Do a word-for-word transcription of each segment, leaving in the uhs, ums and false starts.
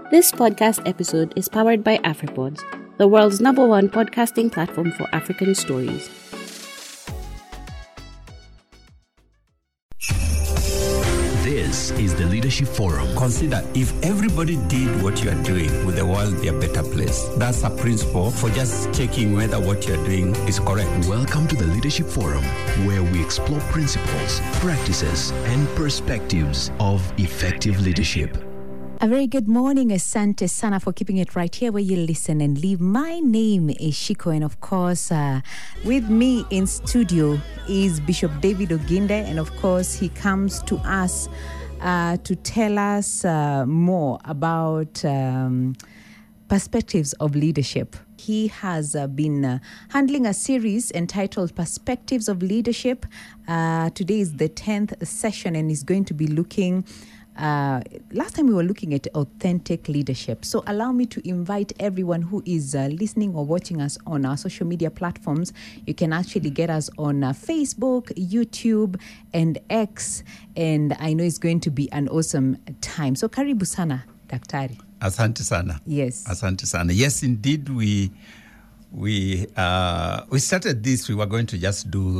This podcast episode is powered by AfriPods, the world's number one podcasting platform for African stories. This is the Leadership Forum. Consider if everybody did what you are doing, would the world be a better place? That's a principle for just checking whether what you're doing is correct. Welcome to the Leadership Forum, where we explore principles, practices, and perspectives of effective leadership. A very good morning. Asante sana for keeping it right here where you listen and live. My name is Shiko, and of course, uh, with me in studio is Bishop David Oginde, and of course, he comes to us uh, to tell us uh, more about um, perspectives of leadership. He has uh, been uh, handling a series entitled Perspectives of Leadership. Uh, today is the tenth session, and he's going to be looking Uh, last time we were looking at authentic leadership. So allow me to invite everyone who is uh, listening or watching us on our social media platforms. You can actually get us on uh, Facebook, YouTube, and X. And I know it's going to be an awesome time. So karibu sana, Daktari. Asante sana. Yes. Asante sana. Yes, indeed, we we uh, we started this. We were going to just do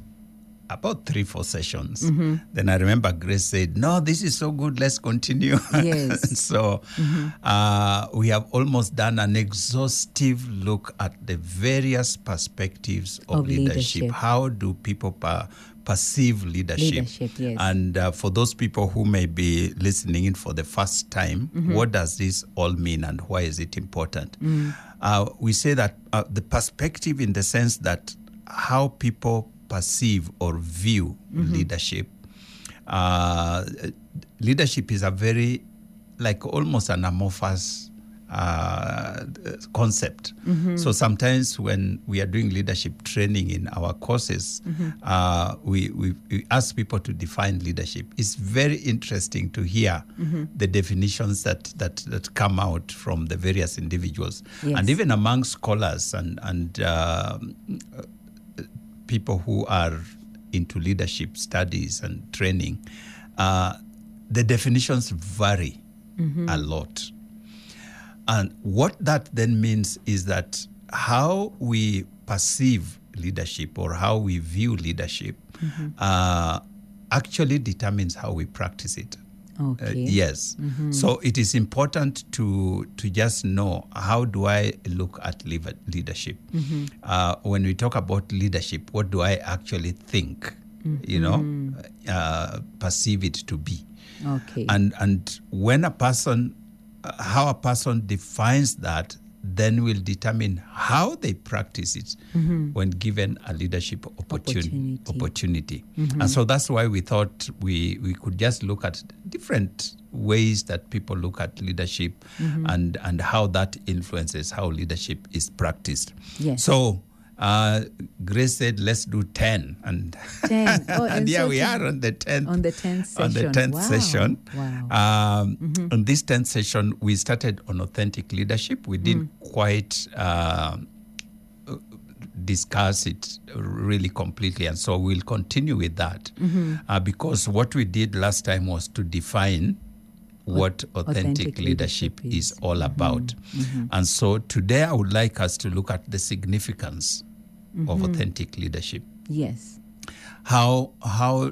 about three, four sessions. Mm-hmm. Then I remember Grace said, no, this is so good, let's continue. Yes. so mm-hmm. uh, we have almost done an exhaustive look at the various perspectives of, of leadership. leadership. How do people per- perceive leadership? Leadership, yes. And uh, for those people who may be listening in for the first time, mm-hmm. what does this all mean and why is it important? Mm. Uh, we say that uh, the perspective in the sense that how people perceive or view mm-hmm. leadership. Uh, leadership is a very, like almost an amorphous uh, concept. Mm-hmm. So sometimes when we are doing leadership training in our courses, mm-hmm. uh, we, we, we ask people to define leadership. It's very interesting to hear mm-hmm. the definitions that, that, that come out from the various individuals. Yes. And even among scholars and, and uh, people who are into leadership studies and training, uh, the definitions vary mm-hmm. a lot. And what that then means is that how we perceive leadership or how we view leadership mm-hmm. uh, actually determines how we practice it. Okay. Uh, yes. Mm-hmm. So it is important to to just know, how do I look at leadership? Mm-hmm. Uh, when we talk about leadership, what do I actually think, mm-hmm. you know, uh, perceive it to be? Okay. And and when a person, uh, how a person defines that, then will determine how they practice it mm-hmm. when given a leadership opportunity. opportunity. opportunity. Mm-hmm. And so that's why we thought we, we could just look at different ways that people look at leadership mm-hmm. and, and how that influences how leadership is practiced. Yes. So uh, Grace said, let's do ten. And, ten. Oh, and, and here so we are on the tenth. On the tenth session. On the tenth wow. session. Wow. Um, mm-hmm. On this tenth session, we started on authentic leadership. We didn't mm. quite uh, discuss it really completely. And so we'll continue with that. Mm-hmm. Uh, because what we did last time was to define what authentic, authentic leadership, leadership is. is all about. Mm-hmm. Mm-hmm. And so today I would like us to look at the significance mm-hmm. of authentic leadership. Yes. How how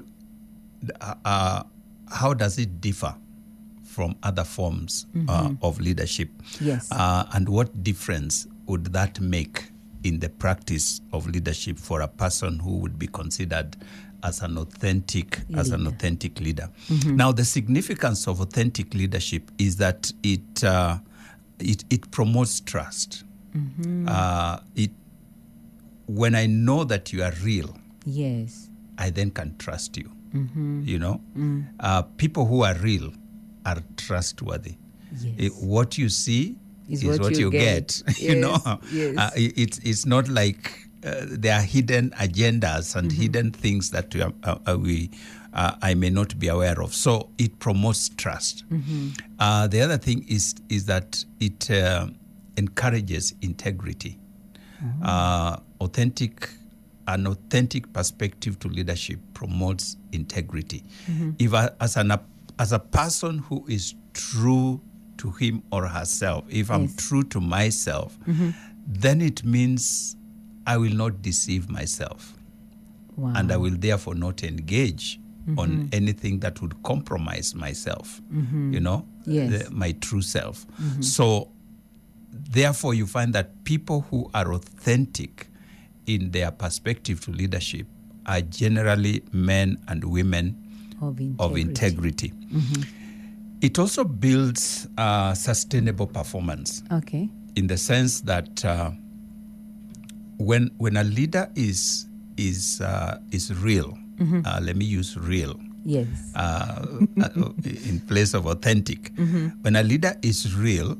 uh, how does it differ from other forms mm-hmm. uh, of leadership? Yes. Uh, and what difference would that make in the practice of leadership for a person who would be considered as an authentic leader. as an authentic leader? Mm-hmm. Now, the significance of authentic leadership is that it uh, it, it promotes trust. Mm-hmm. Uh, it when I know that you are real, yes, I then can trust you. Mm-hmm. You know, mm. uh, people who are real are trustworthy. Yes. It, what you see is, is what, what you, you get. get. you yes. know, yes. uh, it, it's it's not like uh, there are hidden agendas and mm-hmm. hidden things that we, are, uh, we uh, I may not be aware of. So it promotes trust. Mm-hmm. Uh, the other thing is is that it uh, encourages integrity. Mm-hmm. Uh, authentic. An authentic perspective to leadership promotes integrity. Mm-hmm. If I, as an as a person who is true to to him or herself, if I'm Yes. true to myself, then it means I will not deceive myself. Wow. And I will therefore not engage on anything that would compromise myself, you know, Yes. the- my true self. So therefore you find that people who are authentic in their perspective to leadership are generally men and women Of integrity. of integrity. It also builds uh, sustainable performance Okay. in the sense that uh, when when a leader is is uh, is real, uh, let me use real Yes. uh, uh, in place of authentic. When a leader is real,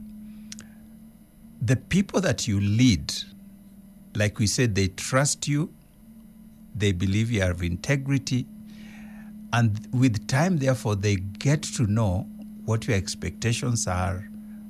the people that you lead, like we said, they trust you, they believe you have integrity, and with time, therefore, they get to know what your expectations are,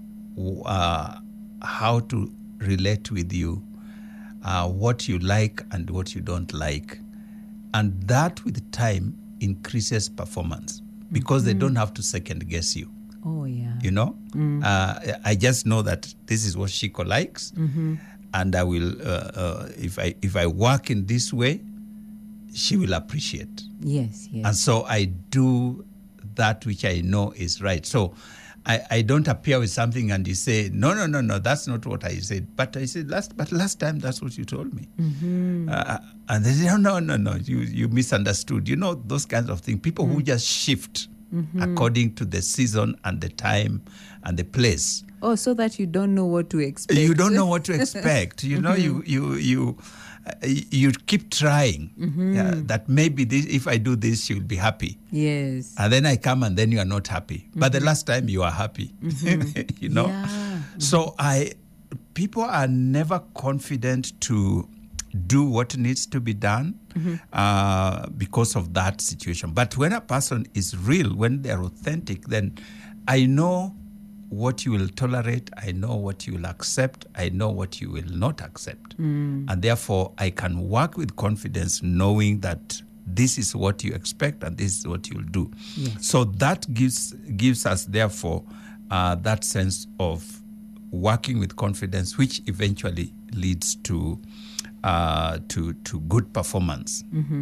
uh, how to relate with you, uh, what you like and what you don't like. And that, with time, increases performance because they don't have to second guess you. Oh, yeah. You know, uh, I just know that this is what Shiko likes, and I will. Uh, uh, if I if I work in this way, she will appreciate, Yes, yes. and so I do that which I know is right. So I, I don't appear with something and you say, no, no, no, no, that's not what I said. But I said last, but last time that's what you told me. Uh, and they say, oh, no, no, no, you you misunderstood. You know, those kinds of things. People who just shift according to the season and the time and the place. Oh, so that you don't know what to expect. You don't know what to expect. You know, you you you uh, you keep trying. Yeah, that maybe this, if I do this, you'll be happy. Yes. And then I come and then you are not happy. But the last time you are happy. you know. Yeah. So I, people are never confident to do what needs to be done uh, because of that situation. But when a person is real, when they're authentic, then I know what you will tolerate, I know what you will accept, I know what you will not accept. And therefore, I can work with confidence knowing that this is what you expect and this is what you'll do. Yes. So that gives gives us, therefore, uh, that sense of working with confidence, which eventually leads to uh, to to good performance.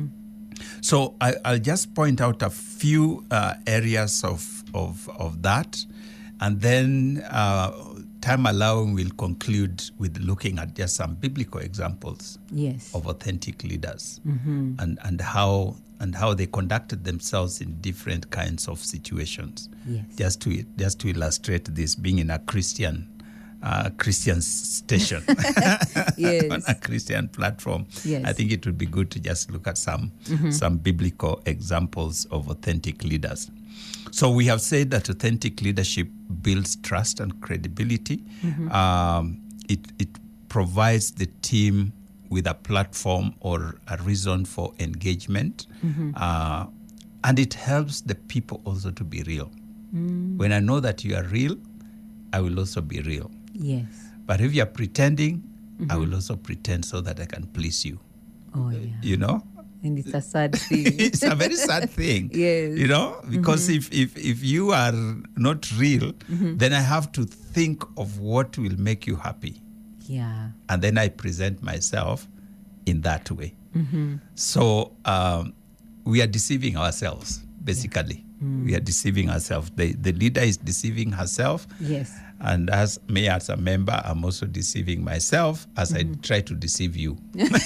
So I, I'll just point out a few uh, areas of, of of that, and then uh, time allowing, we'll conclude with looking at just some biblical examples Yes. of authentic leaders and, and how and how they conducted themselves in different kinds of situations. Yes. Just to just to illustrate this, being in a Christian uh, Christian station Yes. on a Christian platform, Yes. I think it would be good to just look at some some biblical examples of authentic leaders. So we have said that authentic leadership builds trust and credibility. Um, it, it provides the team with a platform or a reason for engagement. Uh, and it helps the people also to be real. When I know that you are real, I will also be real. Yes. But if you're pretending, I will also pretend so that I can please you. Oh, yeah. You know? And it's a sad thing. It's a very sad thing. Yes. You know, because if, if, if you are not real, then I have to think of what will make you happy. Yeah. And then I present myself in that way. So um, we are deceiving ourselves, basically. We are deceiving ourselves. The, the leader is deceiving herself. Yes. And as me as a member, I'm also deceiving myself as I try to deceive you.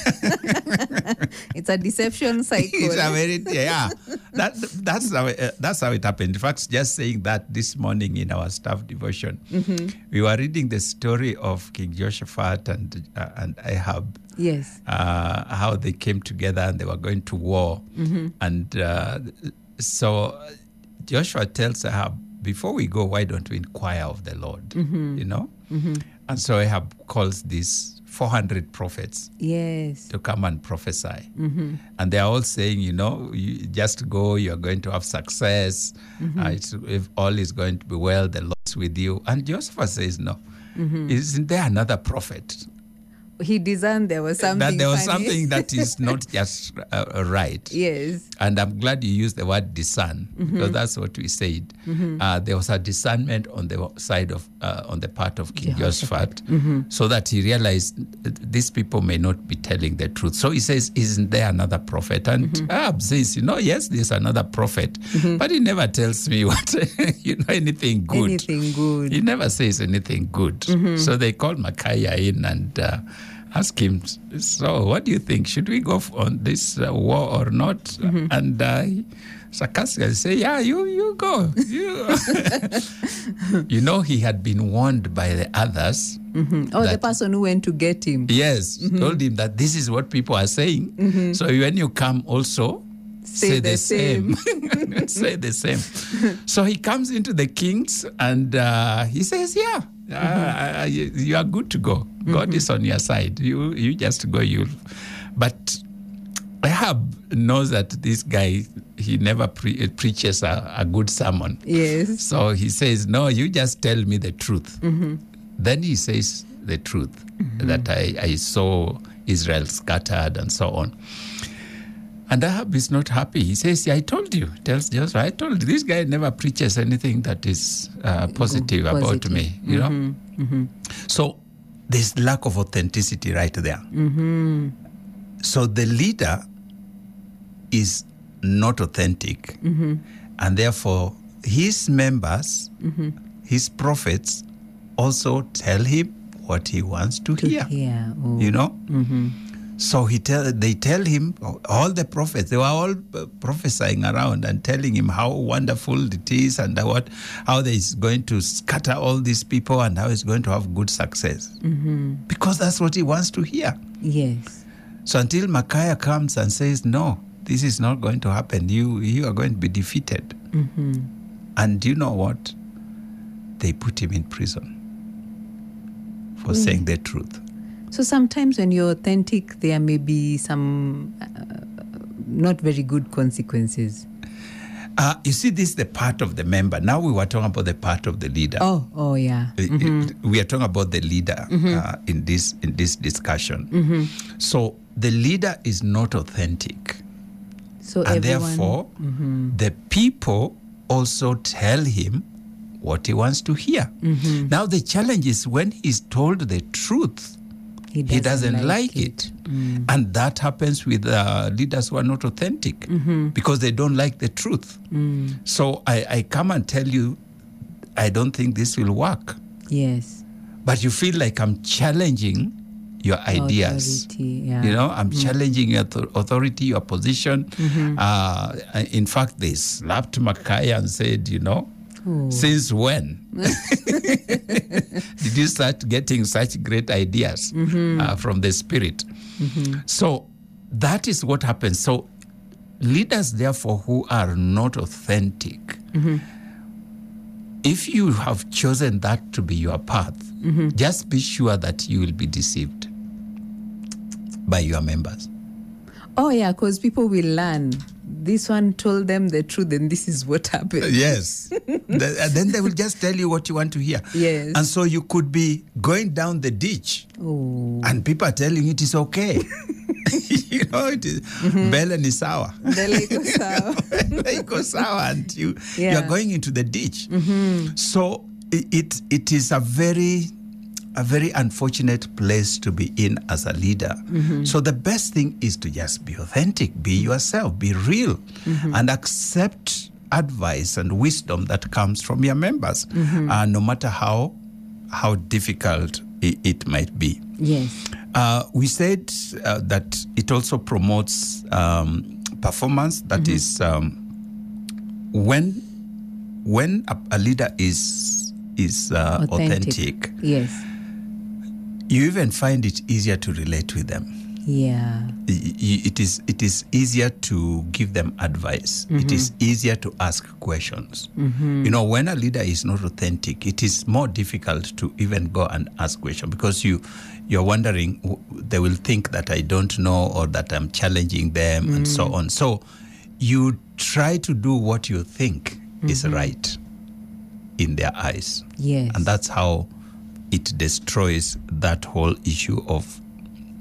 It's a deception cycle. It's a very, yeah. That, that's, how, uh, that's how it happened. In fact, just saying that this morning in our staff devotion, we were reading the story of King Jehoshaphat and, uh, and Ahab. Yes. Uh, how they came together and they were going to war. And uh, so Joshua tells Ahab, before we go, why don't we inquire of the Lord? You know? And so Ahab calls these four hundred prophets Yes. to come and prophesy. And they're all saying, you know, you just go, you're going to have success. Uh, it's, if all is going to be well, the Lord's with you. And Joshua says, no. Isn't there another prophet he discerned there was something that there was funny. something that is not just uh, right. Yes. And I'm glad you used the word discern, Mm-hmm. because that's what we said. Mm-hmm. Uh, there was a discernment on the side of, uh, on the part of King Jehoshaphat, Mm-hmm. so that he realized these people may not be telling the truth. So he says, isn't there another prophet? And Mm-hmm. Ahab says, you know, yes, there's another prophet, mm-hmm. but he never tells me what, you know, anything good. Anything good. He never says anything good. Mm-hmm. So they called Micaiah in and uh, asked him, so what do you think? Should we go on this uh, war or not? Mm-hmm. And uh, sarcastically say, yeah, you you go. You. You know, he had been warned by the others. Mm-hmm. Oh, the that- person who went to get him. Yes, mm-hmm. told him that this is what people are saying. Mm-hmm. So when you come also, Say say, the the same. Say the same. So he comes into the kings and uh, he says, yeah, uh, you, you are good to go. Mm-hmm. God is on your side. You you just go. You, But Ahab knows that this guy, he never pre- preaches a, a good sermon. Yes. So he says, no, you just tell me the truth. Mm-hmm. Then he says the truth, mm-hmm. that I, I saw Israel scattered and so on. And Ahab is not happy. He says, yeah, I told you. Tells Joshua, I told you. This guy never preaches anything that is uh, positive, Positive. about me, you Mm-hmm. know? Mm-hmm. So there's lack of authenticity right there. Mm-hmm. So the leader is not authentic, Mm-hmm. and therefore his members, Mm-hmm. his prophets, also tell him what he wants to, To hear. hear. Oh. You know. Mm-hmm. So he tell they tell him, all the prophets, they were all uh, prophesying around and telling him how wonderful it is and what how they is going to scatter all these people and how he's going to have good success. Mm-hmm. Because that's what he wants to hear. Yes. So until Micaiah comes and says, no, this is not going to happen. You you are going to be defeated. Mm-hmm. And you know what? They put him in prison for Mm. saying the truth. So sometimes when you're authentic, there may be some uh, not very good consequences. Uh, you see, this is the part of the member. Now we were talking about the part of the leader. Oh, oh yeah. Uh, Mm-hmm. We are talking about the leader uh, in this in this discussion. Mm-hmm. So the leader is not authentic, So and everyone, therefore mm-hmm. the people also tell him what he wants to hear. Mm-hmm. Now the challenge is when he's told the truth, he doesn't, he doesn't like, it. Mm. And that happens with uh, leaders who are not authentic Mm-hmm. because they don't like the truth. Mm. So I, I come and tell you, I don't think this will work. Yes. But you feel like I'm challenging your ideas. Authority, yeah. You know, I'm challenging your author- authority, your position. Mm-hmm. Uh, in fact, they slapped Micaiah and said, you know, Oh. since when did you start getting such great ideas Mm-hmm. uh, from the Spirit? Mm-hmm. So that is what happens. So leaders, therefore, who are not authentic, Mm-hmm. if you have chosen that to be your path, Mm-hmm. just be sure that you will be deceived by your members. Oh yeah, because people will learn. This one told them the truth, and this is what happened. Yes. The- and then they will just tell you what you want to hear. Yes. And so you could be going down the ditch Oh. and people are telling you it is okay. You know, it is Belen is sour. The lake of sour. Like go sour and you Yeah. you're going into the ditch. So it, it it is a very a very unfortunate place to be in as a leader. So the best thing is to just be authentic, be yourself, be real, and accept advice and wisdom that comes from your members, uh, no matter how how difficult it, it might be. Yes. Uh, we said uh, that it also promotes um, performance. That is, um, when when a, a leader is is uh, authentic. Yes. You even find it easier to relate with them. Yeah. I- I- It is it is easier to give them advice. It is easier to ask questions. You know, when a leader is not authentic, it is more difficult to even go and ask questions because you you're wondering w- they will think that I don't know or that I'm challenging them and so on. So you try to do what you think is right in their eyes. Yes. And that's how it destroys that whole issue of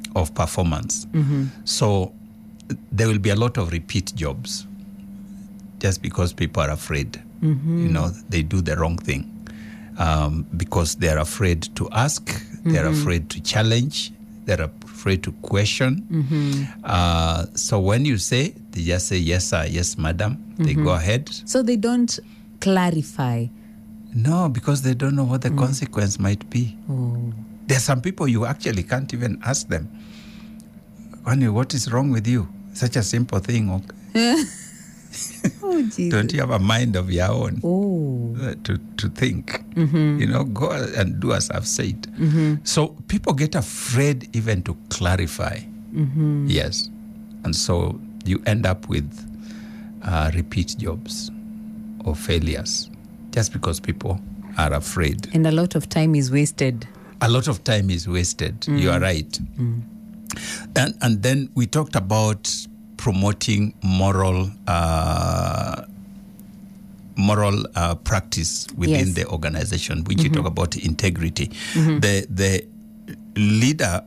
of performance. So there will be a lot of repeat jobs just because people are afraid. You know, they do the wrong thing um, because they're afraid to ask, they're afraid to challenge, they're afraid to question. Uh, so when you say, they just say, yes, sir, yes, madam, they go ahead. So they don't clarify. No, because they don't know what the mm. consequence might be. Oh. There are some people you actually can't even ask them, Honey, what is wrong with you? Such a simple thing. Okay. Oh, Jesus. Don't you have a mind of your own oh. uh, to, to think? Mm-hmm. You know, go and do as I've said. Mm-hmm. So people get afraid even to clarify. Mm-hmm. Yes. And so you end up with uh, repeat jobs or failures just because people are afraid. And a lot of time is wasted. A lot of time is wasted. Mm. You are right. Mm. And, and then we talked about promoting moral uh, moral uh, practice within yes. the organization, which mm-hmm. you talk about integrity. Mm-hmm. The the leader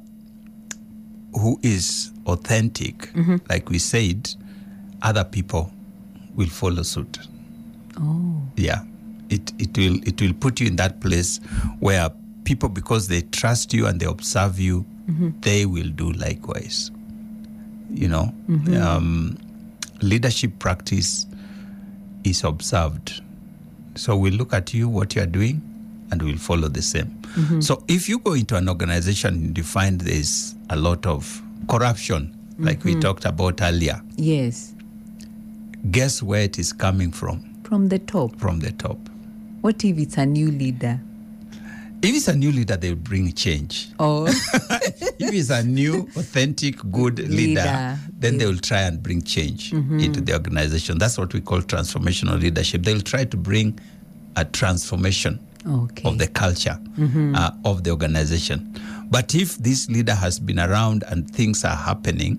who is authentic, mm-hmm. like we said, other people will follow suit. Oh, yeah, it it will it will put you in that place where people, because they trust you and they observe you, mm-hmm. they will do likewise. You know, mm-hmm. um, leadership practice is observed. So we'll look at you, what you are doing, and we'll follow the same. Mm-hmm. So if you go into an organization and you find there's a lot of corruption, mm-hmm. like we talked about earlier. Yes. Guess where it is coming from? From the top. From the top. What if it's a new leader? If it's a new leader, they will bring change. Oh. If it's a new, authentic, good leader, leader. then yeah. they will try and bring change mm-hmm. into the organization. That's what we call transformational leadership. They will try to bring a transformation okay. of the culture mm-hmm. uh, of the organization. But if this leader has been around and things are happening,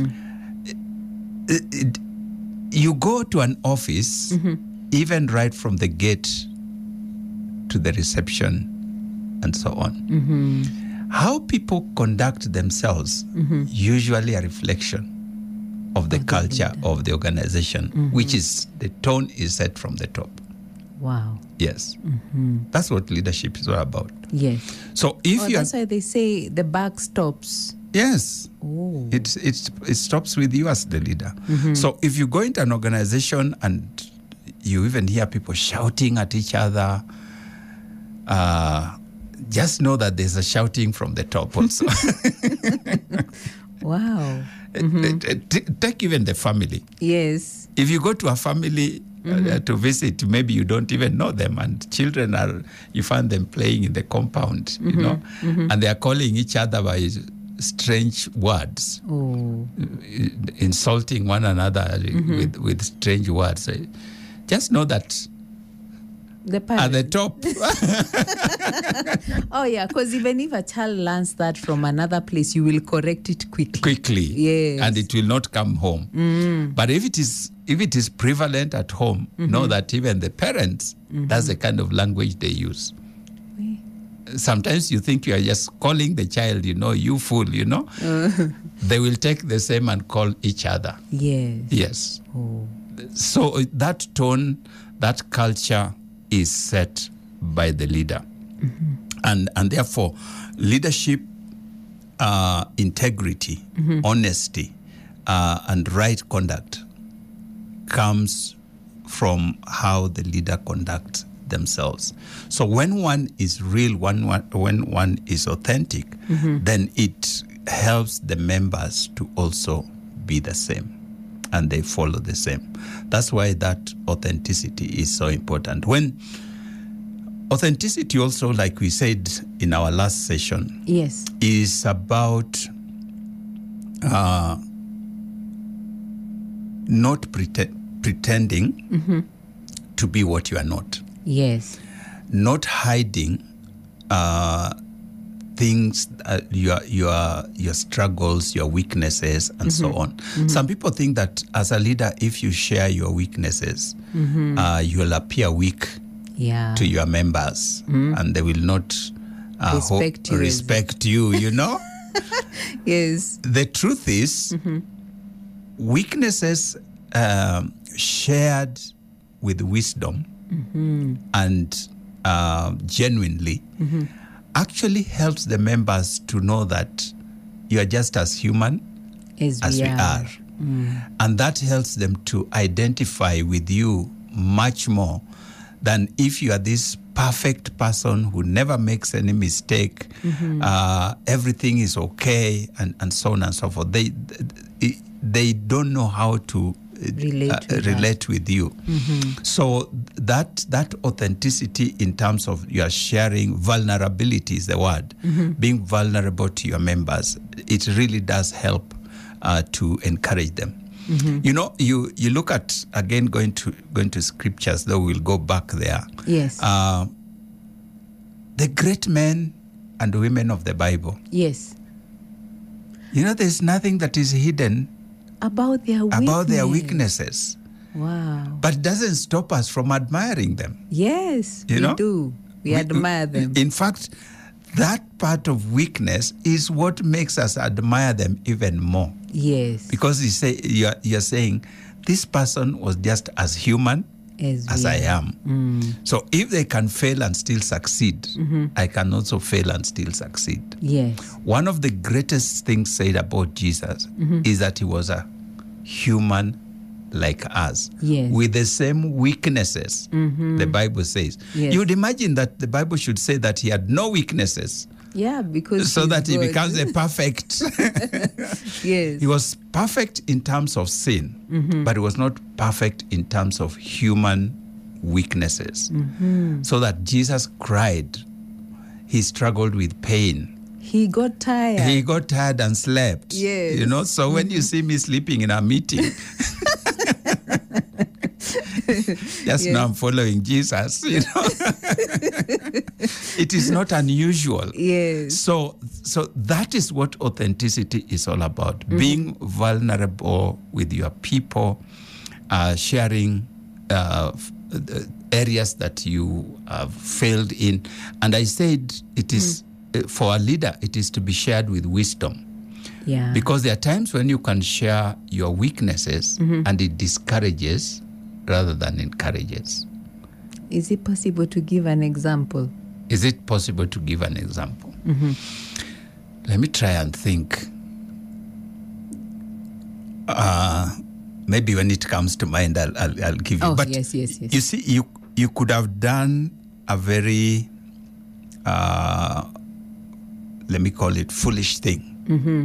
mm-hmm. it, it, you go to an office, mm-hmm. even right from the gate to the reception, and so on. Mm-hmm. How people conduct themselves mm-hmm. usually a reflection of the of culture the of the organization, mm-hmm. which is the tone is set from the top. Wow. Yes. Mm-hmm. That's what leadership is all about. Yes. So if oh, you that's why they say the buck stops. Yes. Oh. It, it, it stops with you as the leader. Mm-hmm. So if you go into an organization and you even hear people shouting at each other, uh, just know that there's a shouting from the top also. Wow. Mm-hmm. Take even the family. Yes. If you go to a family mm-hmm. uh, to visit, maybe you don't even know them, and children are, you find them playing in the compound, mm-hmm. you know, mm-hmm. and they are calling each other by strange words, oh. insulting one another mm-hmm. with, with strange words. Just know that the at the top. Oh, yeah, because even if a child learns that from another place, you will correct it quickly. Quickly. Yes. And it will not come home. Mm. But if it is if it is prevalent at home, mm-hmm. know that even the parents, mm-hmm. that's the kind of language they use. Oui. Sometimes you think you are just calling the child, you know, you fool, you know. Uh. They will take the same and call each other. Yes. Yes. Oh. So that tone, that culture is set by the leader. Mm-hmm. And and therefore, leadership, uh, integrity, mm-hmm. honesty, uh, and right conduct comes from how the leader conducts themselves. So when one is real, one, one, when one is authentic, mm-hmm. then it helps the members to also be the same, and they follow the same. That's why that authenticity is so important. When authenticity also, like we said in our last session, yes, is about uh, not prete- pretending mm-hmm. to be what you are not. Yes. Not hiding uh, things, uh, your your your struggles, your weaknesses, and mm-hmm. so on. Mm-hmm. Some people think that as a leader, if you share your weaknesses, mm-hmm. uh, you'll appear weak yeah. to your members, mm-hmm. and they will not uh, respect, ho- you, respect you, you know? Yes. The truth is, mm-hmm. weaknesses um, shared with wisdom mm-hmm. and uh, genuinely mm-hmm. actually helps the members to know that you are just as human as, as we we are. are. Mm. And that helps them to identify with you much more than if you are this perfect person who never makes any mistake, mm-hmm. uh, everything is okay, and, and so on and so forth. They they don't know how to relate, uh, with, relate with you. Mm-hmm. So that that authenticity in terms of your sharing, vulnerability is the word, mm-hmm. being vulnerable to your members, it really does help uh, to encourage them. Mm-hmm. You know, you, you look at, again, going to going to scriptures, though we'll go back there. Yes. Uh, the great men and women of the Bible. Yes. You know, there's nothing that is hidden about their weakness. about their weaknesses. Wow. But it doesn't stop us from admiring them. Yes, you we know? do. We, we admire them. In fact, that part of weakness is what makes us admire them even more. Yes. Because you say, you're, you're saying, this person was just as human as, as I are. am. Mm. So if they can fail and still succeed, mm-hmm. I can also fail and still succeed. Yes. One of the greatest things said about Jesus mm-hmm. is that he was a human like us, yes. with the same weaknesses, mm-hmm. the Bible says. Yes. You would imagine that the Bible should say that he had no weaknesses. Yeah, because so that he God. becomes a perfect. Yes. He was perfect in terms of sin, mm-hmm. but he was not perfect in terms of human weaknesses. Mm-hmm. So that Jesus cried, he struggled with pain. He got tired. He got tired and slept. Yes. You know, so mm-hmm. when you see me sleeping in a meeting, just yes. now I'm following Jesus, you know. It is not unusual. Yes. So so that is what authenticity is all about. Mm-hmm. Being vulnerable with your people, uh, sharing uh, areas that you have failed in. And I said it is, mm-hmm. uh, for a leader, it is to be shared with wisdom. Yeah. Because there are times when you can share your weaknesses mm-hmm. and it discourages rather than encourages. Is it possible to give an example? Is it possible to give an example? Mm-hmm. Let me try and think. Uh, maybe when it comes to mind, I'll, I'll, I'll give you. Oh, but yes, yes, yes. You see, you, you could have done a very, uh, let me call it, foolish thing. Mm-hmm.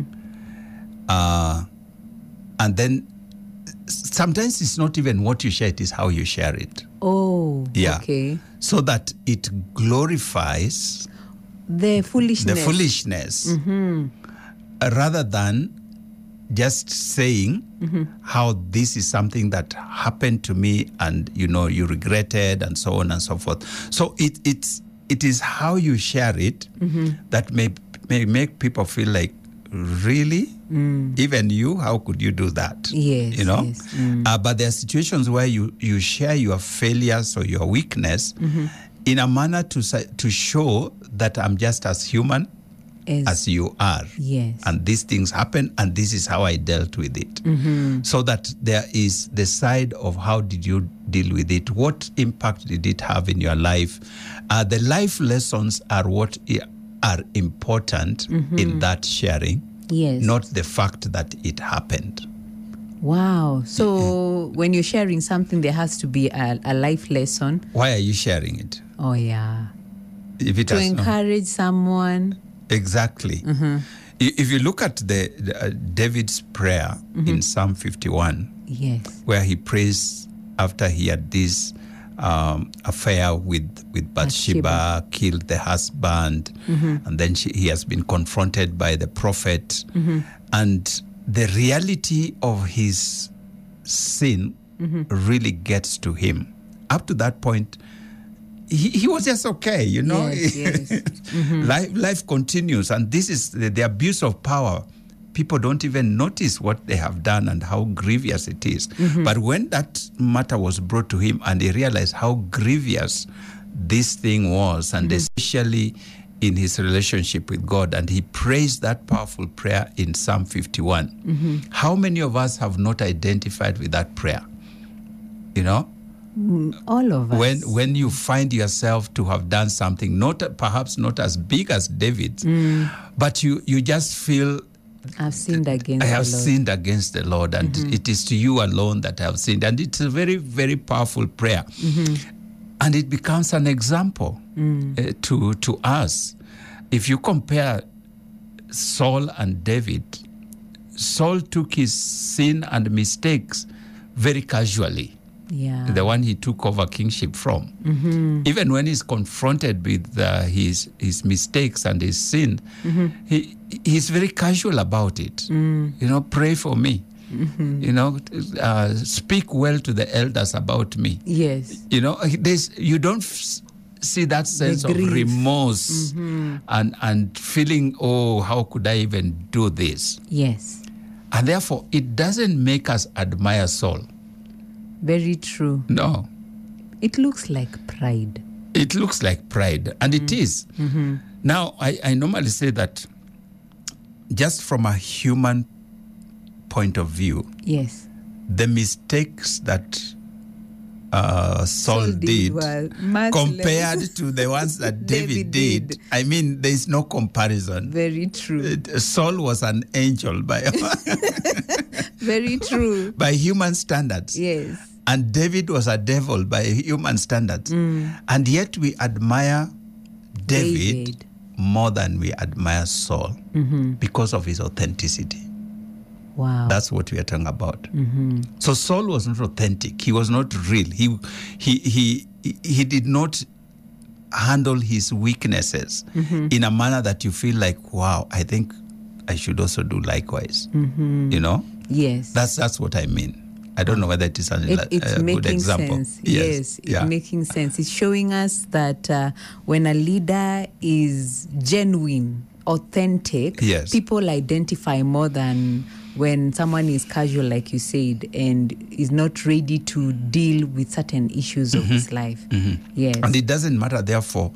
Uh, and then sometimes it's not even what you share, it is how you share it. Oh, yeah. Okay. So that it glorifies the foolishness. The foolishness, mm-hmm. uh, rather than just saying mm-hmm. how this is something that happened to me and, you know, you regretted and so on and so forth. So it it's it is how you share it mm-hmm. that may may make people feel like, really? Mm. Even you? How could you do that? Yes. You know? Yes. Mm. Uh, but there are situations where you, you share your failures or your weakness mm-hmm. in a manner to to show that I'm just as human as, as you are. Yes. And these things happen and this is how I dealt with it. Mm-hmm. So that there is the side of how did you deal with it? What impact did it have in your life? Uh, the life lessons are what are important mm-hmm. in that sharing. Yes. Not the fact that it happened. Wow. So when you're sharing something, there has to be a, a life lesson. Why are you sharing it? Oh, yeah. If it to has, encourage no. someone. Exactly. Mm-hmm. If you look at the, the uh, David's prayer mm-hmm. in Psalm fifty-one, yes, where he prays after he had this um, affair with, with Bathsheba, Bathsheba, killed the husband, mm-hmm. and then she, he has been confronted by the prophet. Mm-hmm. And the reality of his sin mm-hmm. really gets to him. Up to that point, he, he was just okay, you know. Yes, yes. Mm-hmm. life, life continues, and this is the, the abuse of power. People don't even notice what they have done and how grievous it is. Mm-hmm. But when that matter was brought to him and he realized how grievous this thing was, and mm-hmm. especially in his relationship with God, and he prays that powerful prayer in Psalm fifty-one. Mm-hmm. How many of us have not identified with that prayer? You know? All of us. When when you find yourself to have done something, not perhaps not as big as David, mm. but you, you just feel, I've sinned against I have the Lord. sinned against the Lord, and mm-hmm. it is to you alone that I have sinned. And it's a very, very powerful prayer. Mm-hmm. And it becomes an example mm. uh, to, to us. If you compare Saul and David, Saul took his sin and mistakes very casually. Yeah. The one he took over kingship from. Mm-hmm. Even when he's confronted with uh, his his mistakes and his sin, mm-hmm. he he's very casual about it. Mm. You know, pray for me. Mm-hmm. You know, uh, speak well to the elders about me. Yes. You know, there's you don't f- see that sense of remorse mm-hmm. and and feeling, oh, how could I even do this? Yes. And therefore, it doesn't make us admire Saul. Very true. No. It looks like pride. It looks like pride, and mm. it is. Mm-hmm. Now, I, I normally say that just from a human point of view, yes, the mistakes that uh, Saul, Saul did, did compared less. to the ones that David, David did, did, I mean, there is no comparison. Very true. Saul was an angel by very true by human standards. Yes. And David was a devil by human standards. Mm. And yet we admire David, David more than we admire Saul mm-hmm. because of his authenticity. Wow. That's what we are talking about. Mm-hmm. So Saul was not authentic. He was not real. He he he he did not handle his weaknesses mm-hmm. in a manner that you feel like, wow, I think I should also do likewise. Mm-hmm. You know? Yes. That's that's what I mean. I don't know whether it is a, it, it's a making good example. Sense. Yes, yes it's yeah. making sense. It's showing us that uh, when a leader is genuine, authentic, yes. people identify more than when someone is casual, like you said, and is not ready to deal with certain issues mm-hmm. of his life. Mm-hmm. Yes. And it doesn't matter, therefore,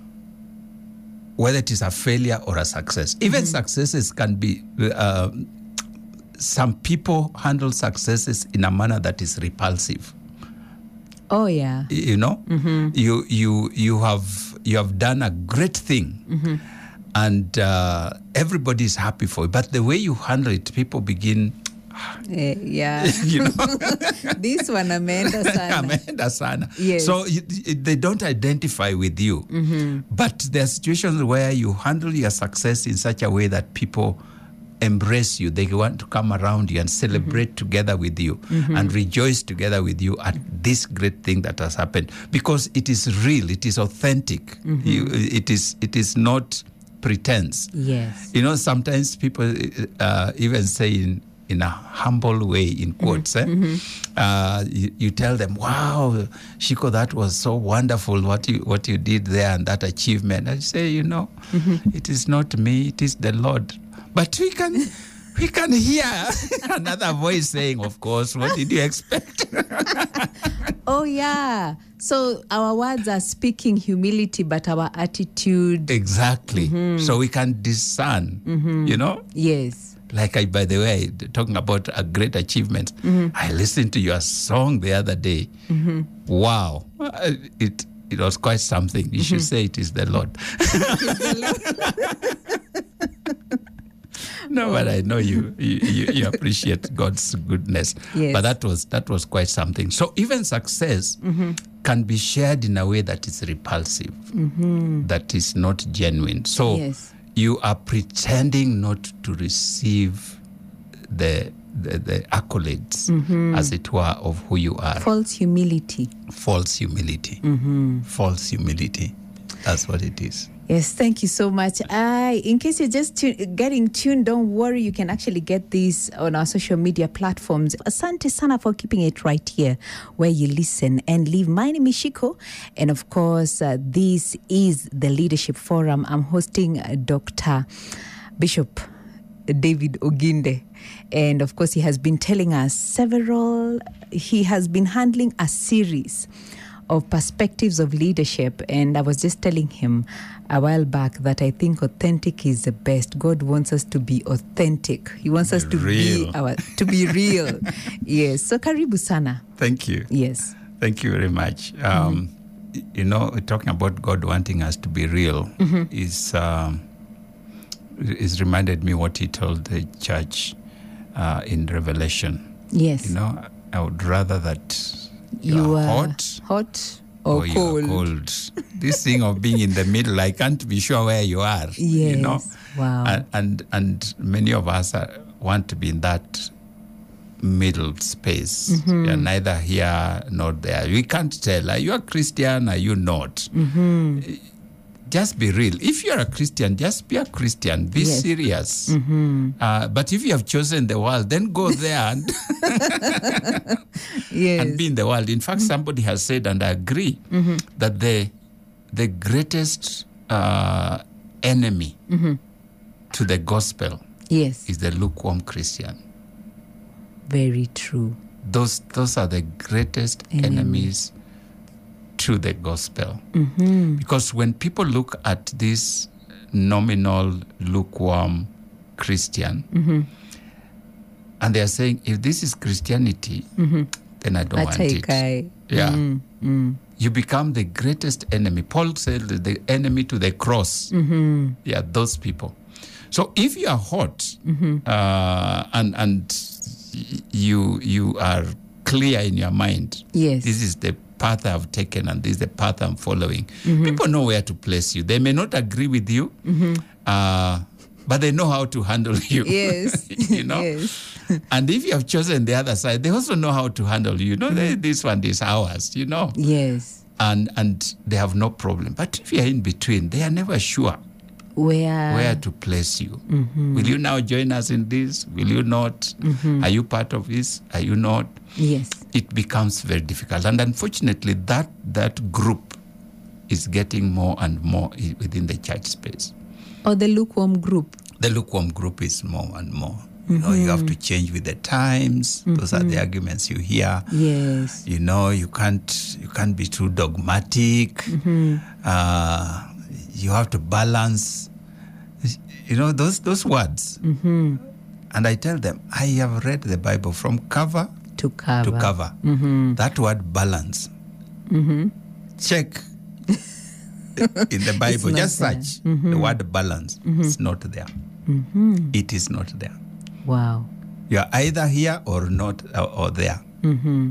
whether it is a failure or a success. Even mm-hmm. successes can be... Uh, some people handle successes in a manner that is repulsive. Oh yeah. You know, mm-hmm. you you you have you have done a great thing, mm-hmm. and uh, everybody is happy for it. But the way you handle it, people begin. Uh, yeah. You know, this one Amanda Sana. Amanda Sana. Yes. So you, they don't identify with you, mm-hmm. but there are situations where you handle your success in such a way that people embrace you. They want to come around you and celebrate mm-hmm. together with you mm-hmm. and rejoice together with you at this great thing that has happened, because it is real, it is authentic, mm-hmm. you, it is it is not pretense. Yes. You know, sometimes people uh, even say in, in a humble way, in quotes, mm-hmm. eh? mm-hmm. uh, you, you tell them, wow, Shiko, that was so wonderful what you what you did there and that achievement. I say, you know, mm-hmm. it is not me, it is the Lord. But we can we can hear another voice saying, of course, what did you expect? Oh, yeah. So our words are speaking humility, but our attitude... Exactly. Mm-hmm. So we can discern, mm-hmm. you know? Yes. Like, I, by the way, talking about a great achievement, mm-hmm. I listened to your song the other day. Mm-hmm. Wow. It it was quite something. You mm-hmm. should say it is the Lord. No, but I know you, you you appreciate God's goodness. Yes. But that was that was quite something. So even success mm-hmm. can be shared in a way that is repulsive, mm-hmm. that is not genuine. So yes. you are pretending not to receive the the, the accolades, mm-hmm. as it were, of who you are. False humility. False humility. Mm-hmm. False humility. That's what it is. Yes, thank you so much. Uh, in case you're just tu- getting tuned, don't worry. You can actually get these on our social media platforms. Asante sana for keeping it right here where you listen and live. My name is Shiko. And of course, uh, this is the Leadership Forum. I'm hosting uh, Doctor Bishop David Oginde. And of course, he has been telling us several, he has been handling a series of perspectives of leadership. And I was just telling him a while back that I think authentic is the best. God wants us to be authentic. He wants us to Real. be our to be real. Yes. So karibu sana. Thank you. Yes. Thank you very much. Um, mm-hmm. You know, talking about God wanting us to be real mm-hmm. is um, is reminded me what He told the church uh, in Revelation. Yes. You know, I would rather that you, you are are hot, hot or, or cold. you are cold. This thing of being in the middle, I can't be sure where you are. Yes. You know? Wow. And and, and many of us are, want to be in that middle space. Mm-hmm. You're neither here nor there. We can't tell. Are you a Christian? Are you not? Mm-hmm. Just be real. If you're a Christian, just be a Christian. Be Yes. serious. Mm-hmm. Uh, but if you have chosen the world, then go there and, Yes. and be in the world. In fact, somebody has said, and I agree, Mm-hmm. that the the greatest uh, enemy Mm-hmm. to the gospel Yes. is the lukewarm Christian. Very true. Those those are the greatest Enemy. enemies to the gospel. Mm-hmm. Because when people look at this nominal lukewarm Christian, Mm-hmm. and they are saying, if this is Christianity, Mm-hmm. then I don't want it. Ataikai. Yeah. Mm-hmm. You become the greatest enemy. Paul said the enemy to the cross. Mm-hmm. Yeah, those people. So if you are hot Mm-hmm. uh, and and you you are clear in your mind, Yes. this is the path I've taken and this is the path I'm following. Mm-hmm. People know where to place you. They may not agree with you, Mm-hmm. uh, but they know how to handle you. Yes. You know? Yes. And if you have chosen the other side, they also know how to handle you. You know, they, this one is ours, you know. Yes. And and they have no problem. But if you're in between, they are never sure Where? where to place you. Mm-hmm. Will you now join us in this? Will you not? Mm-hmm. Are you part of this? Are you not? Yes. It becomes very difficult. And unfortunately, that that group is getting more and more i- within the church space. Or the lukewarm group. The lukewarm group is more and more. You know, you have to change with the times. Those are the arguments you hear. Yes. You know, you can't you can't be too dogmatic. Mm-hmm. Uh, you have to balance. You know, those those words. Mm-hmm. And I tell them, I have read the Bible from cover To cover. to cover. Mm-hmm. That word balance. Mm-hmm. Check in the Bible. not Just there. search the word balance. It's not there. Mm-hmm. It is not there. Wow. You are either here or not or, or there. Mm-hmm.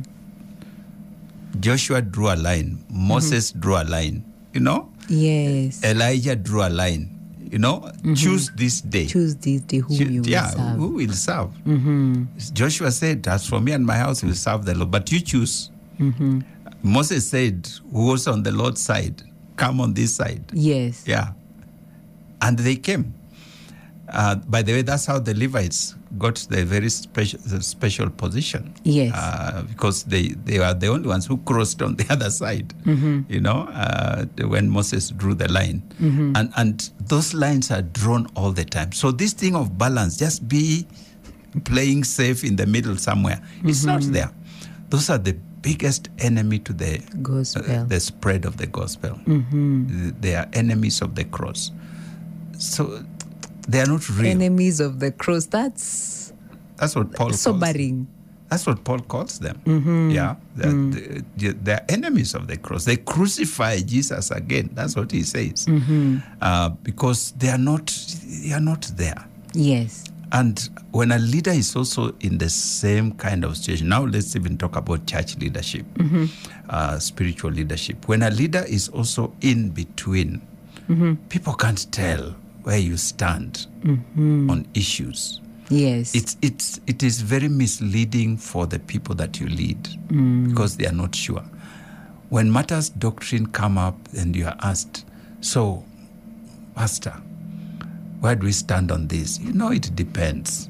Joshua drew a line. Moses drew a line. You know, Yes. Elijah drew a line. You know, choose this day. Choose this day whom Choo- you will yeah, serve. who will serve? Mm-hmm. Joshua said, "As for me and my house, we will serve the Lord." But you choose. Mm-hmm. Moses said, "Who was on the Lord's side, come on this side." Yes. Yeah, and they came. Uh, by the way, that's how the Levites got the very special special position. Yes. Uh, because they, they were the only ones who crossed on the other side, Mm-hmm. you know, uh, when Moses drew the line. Mm-hmm. And, and those lines are drawn all the time. So this thing of balance, just be playing safe in the middle somewhere, it's not there. Those are the biggest enemy to the Gospel. uh, the spread of the gospel. Mm-hmm. They are enemies of the cross. So they are not real. Enemies of the cross. That's That's what Paul calls them. sobering. That's what Paul calls them. Mm-hmm. Yeah, they're, they- they're enemies of the cross. They crucify Jesus again. That's what he says, Mm-hmm. uh, because they are not. They are not there. Yes. And when a leader is also in the same kind of situation, now let's even talk about church leadership, Mm-hmm. uh, spiritual leadership. When a leader is also in between, Mm-hmm. people can't tell where you stand Mm-hmm. on issues. Yes. It's it's it is very misleading for the people that you lead Mm. because they are not sure. When matters doctrine come up and you are asked, so, Pastor, where do we stand on this? You know, it depends.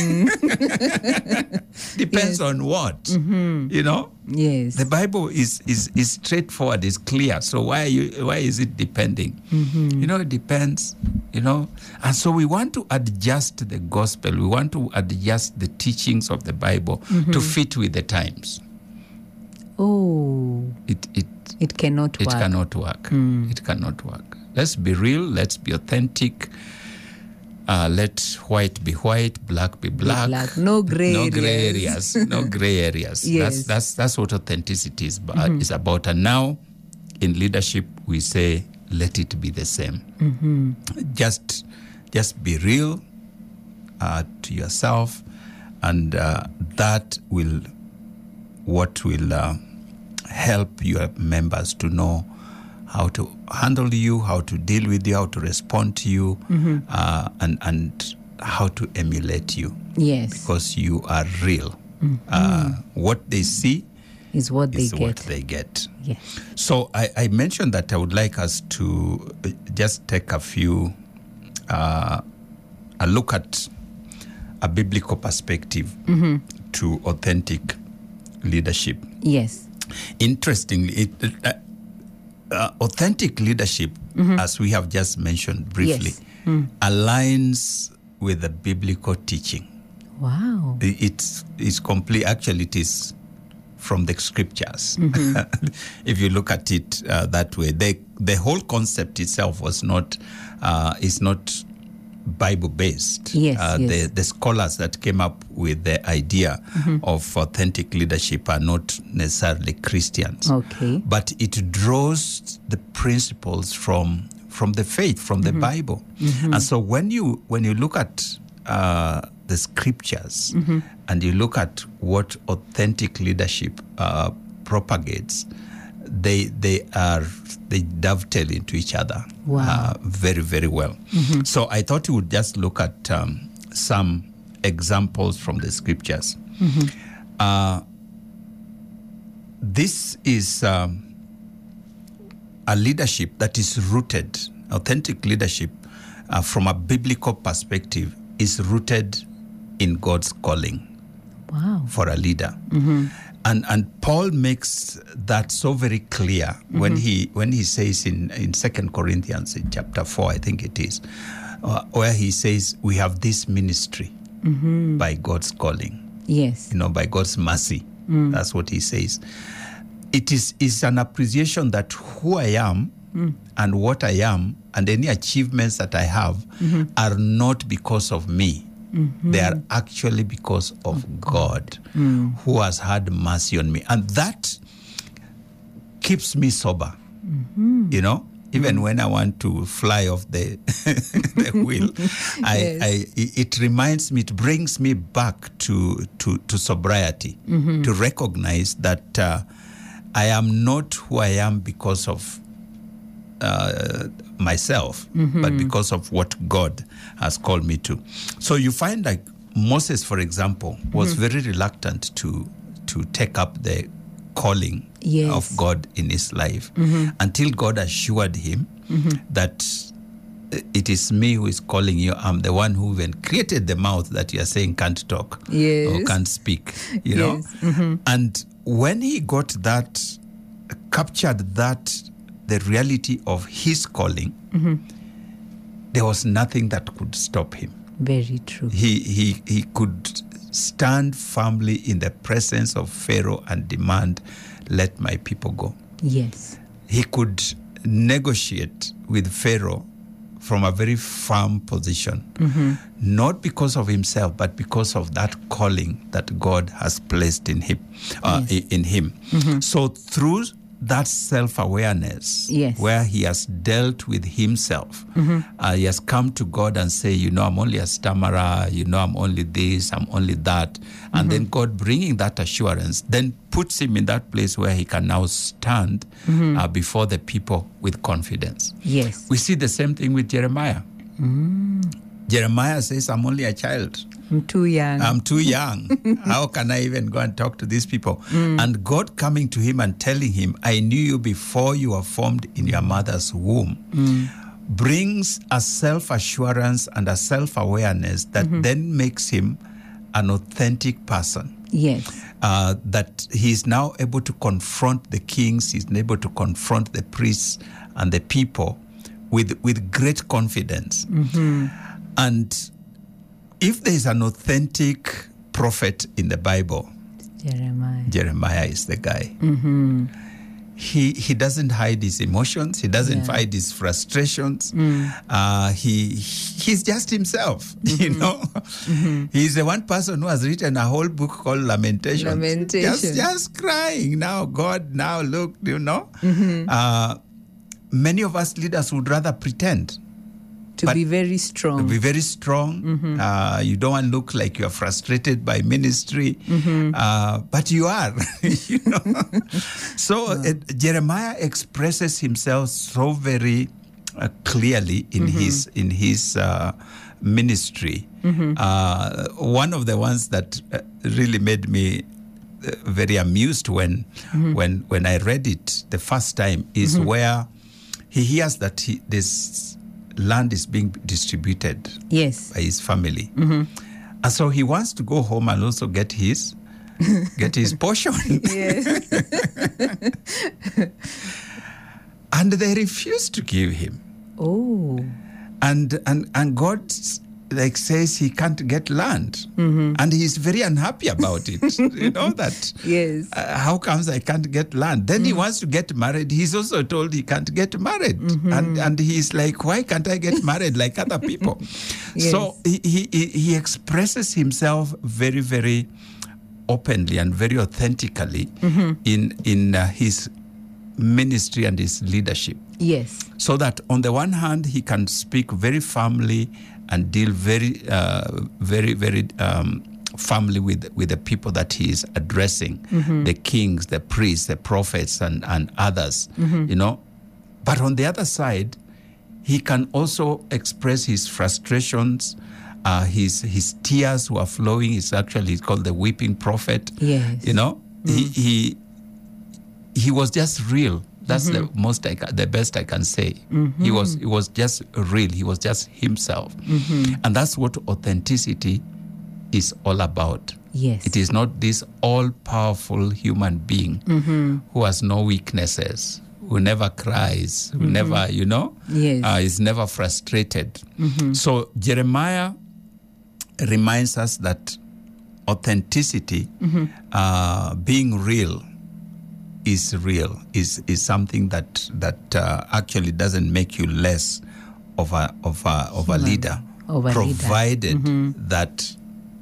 Depends Yes. on what? You know, yes. the Bible is is is straightforward, is clear. So why are you why is it depending? You know, it depends. You know, and so we want to adjust the gospel. We want to adjust the teachings of the Bible to fit with the times. Oh. It it It cannot it work. cannot work. Mm. It cannot work. Let's be real. Let's be authentic. Uh, let white be white, black be black. black. No gray no areas. gray areas. No gray areas. Yes. That's that's that's what authenticity is, mm-hmm. is about. And now, in leadership, we say, let it be the same. Mm-hmm. Just just be real uh, to yourself, and uh, that will what will uh, help your members to know how to handle you, how to deal with you, how to respond to you, mm-hmm. uh, and and how to emulate you. Yes, because you are real. Mm-hmm. Uh, what they see is what they is get. what they get. Yes. So I, I mentioned that I would like us to just take a few, uh, a look at a biblical perspective mm-hmm. to authentic leadership. Yes. Interestingly, it, uh, uh, authentic leadership, mm-hmm. as we have just mentioned briefly, yes. mm. aligns with the biblical teaching. Wow. It's, it's complete. Actually, it is from the scriptures. Mm-hmm. If you look at it uh, that way, they, the whole concept itself was not, uh, is not Bible-based. Yes, uh, yes. The, the scholars that came up with the idea mm-hmm. of authentic leadership are not necessarily Christians. Okay. But it draws the principles from from the faith, from mm-hmm. the Bible. Mm-hmm. And so when you when you look at uh, the scriptures mm-hmm. and you look at what authentic leadership uh, propagates, they they are they dovetail into each other. Wow. uh, very very well. Mm-hmm. So I thought we would just look at um, some examples from the scriptures. Mm-hmm. Uh, this is um, a leadership that is rooted. Authentic leadership, uh, from a biblical perspective, is rooted in God's calling. Wow. For a leader. Mm-hmm. And and Paul makes that so very clear mm-hmm. when he when he says in, in Second Corinthians in chapter four, I think it is, uh, where he says we have this ministry mm-hmm. by God's calling. Yes. You know, by God's mercy. Mm. That's what he says. It is is an appreciation that who I am mm. and what I am and any achievements that I have mm-hmm. are not because of me. Mm-hmm. They are actually because of, of God, God mm. who has had mercy on me. And that keeps me sober. Mm-hmm. You know, even mm. when I want to fly off the, the wheel, I, yes. I, it reminds me, it brings me back to, to, to sobriety, mm-hmm. to recognize that uh, I am not who I am because of uh, myself, mm-hmm. but because of what God has called me to. So you find like Moses, for example, was mm-hmm. very reluctant to to take up the calling yes. of God in his life mm-hmm. until God assured him mm-hmm. that it is me who is calling you. I'm the one who even created the mouth that you are saying can't talk yes. or can't speak, you know? Yes. Mm-hmm. And when he got that, captured that, the reality of his calling, mm-hmm. there was nothing that could stop him. Very true. He he he could stand firmly in the presence of Pharaoh and demand, let my people go. Yes. He could negotiate with Pharaoh from a very firm position, mm-hmm. not because of himself, but because of that calling that God has placed in him. Uh, yes. in him. Mm-hmm. So through that self-awareness, yes. where he has dealt with himself, mm-hmm. uh, he has come to God and say, you know, I'm only a stammerer, you know, I'm only this, I'm only that. Mm-hmm. And then God bringing that assurance then puts him in that place where he can now stand mm-hmm. uh, before the people with confidence. Yes. We see the same thing with Jeremiah. Mm. Jeremiah says, I'm only a child. I'm too young. I'm too young. How can I even go and talk to these people? Mm. And God coming to him and telling him, I knew you before you were formed in your mother's womb, mm. brings a self-assurance and a self-awareness that mm-hmm. then makes him an authentic person. Yes. Uh, that he's now able to confront the kings, he's able to confront the priests and the people with, with great confidence. Mm-hmm. And if there is an authentic prophet in the Bible, Jeremiah. Jeremiah is the guy. Mm-hmm. He he doesn't hide his emotions. He doesn't Yeah. hide his frustrations. Mm. Uh, he he's just himself. Mm-hmm. You know, mm-hmm. he's the one person who has written a whole book called Lamentations. Lamentations. Just just crying. Now God, now look. You know, Mm-hmm. uh, many of us leaders would rather pretend. To But be very strong. Be very strong. Mm-hmm. Uh, you don't want to look like you are frustrated by ministry, Mm-hmm. uh, but you are. You know. So uh, Jeremiah expresses himself so very uh, clearly in Mm-hmm. his in his uh, ministry. Mm-hmm. Uh, one of the ones that uh, really made me uh, very amused when Mm-hmm. when when I read it the first time is Mm-hmm. where he hears that he, this land is being distributed Yes. by his family, Mm-hmm. and so he wants to go home and also get his get his portion. Yes. And they refuse to give him, Oh. and and and God like says he can't get land, Mm-hmm. and he's very unhappy about it. You know that. Yes. Uh, how comes I can't get land? Then he wants to get married. He's also told he can't get married. And and he's like, why can't I get married like other people? Yes. So he, he, he- he expresses himself very, very openly and very authentically in, in uh, his ministry and his leadership. Yes. So that on the one hand, he can speak very firmly and deal very, uh, very, very um, firmly with, with the people that he is addressing, the kings, the priests, the prophets, and, and others, you know. But on the other side, he can also express his frustrations, uh, his his tears who are flowing. It's actually called the weeping prophet. Yes. You know, he, he he was just real. That's the most I ca- the best I can say. He was he was just real. He was just himself, and that's what authenticity is all about. Yes. It is not this all-powerful human being who has no weaknesses, who never cries, who never, you know, Yes. uh, is never frustrated. So Jeremiah reminds us that authenticity, uh, being real, is real, is is something that that uh, actually doesn't make you less of a of a of a leader, Of a leader. provided that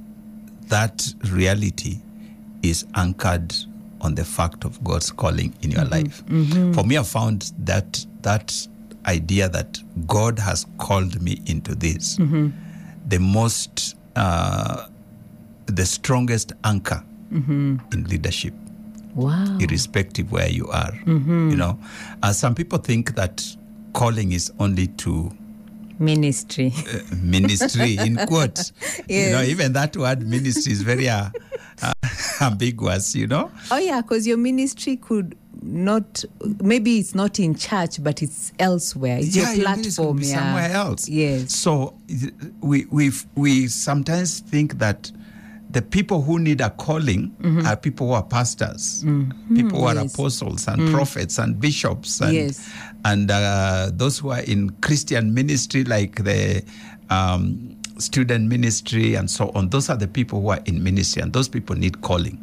that reality is anchored on the fact of God's calling in your life. For me, I found that that idea that God has called me into this, the most, uh, the strongest anchor in leadership, Wow. irrespective where you are. You know, uh, some people think that calling is only to Ministry. uh, ministry in quotes. You know, Yes. even that word ministry is very uh, uh, ambiguous. You know. Oh, yeah, because your ministry could not, maybe it's not in church, but it's elsewhere. It's Yeah, your your ministry could platform. be yeah. somewhere else. Yes. So th- we we we sometimes think that the people who need a calling are people who are pastors, people who are yes. apostles and prophets and bishops, and Yes. and uh, those who are in Christian ministry, like the um, student ministry and so on. Those are the people who are in ministry, and those people need calling.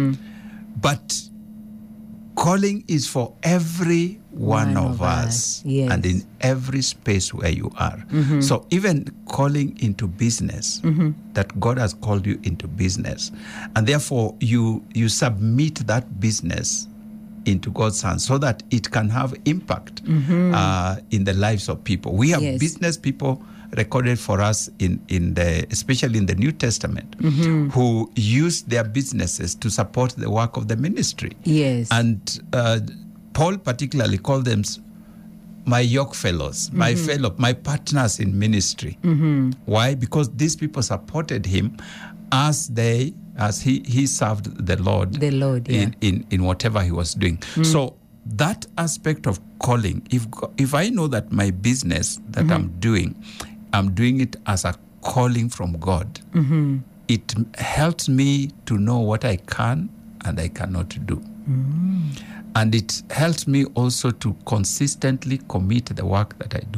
But calling is for every one, One of, of us, us, yes. and in every space where you are. So even calling into business, that God has called you into business, and therefore you you submit that business into God's hands so that it can have impact uh, in the lives of people. We have Yes. business people recorded for us in, in the, especially in the New Testament, who use their businesses to support the work of the ministry. Yes. And uh, Paul particularly called them s- my yoke fellows, my fellow, my partners in ministry. Why? Because these people supported him as they, as he, he served the Lord, The Lord, yeah. in, in, in whatever he was doing. So that aspect of calling, if go- if I know that my business that I'm doing, I'm doing it as a calling from God, it m- helps me to know what I can and I cannot do. And it helps me also to consistently commit the work that I do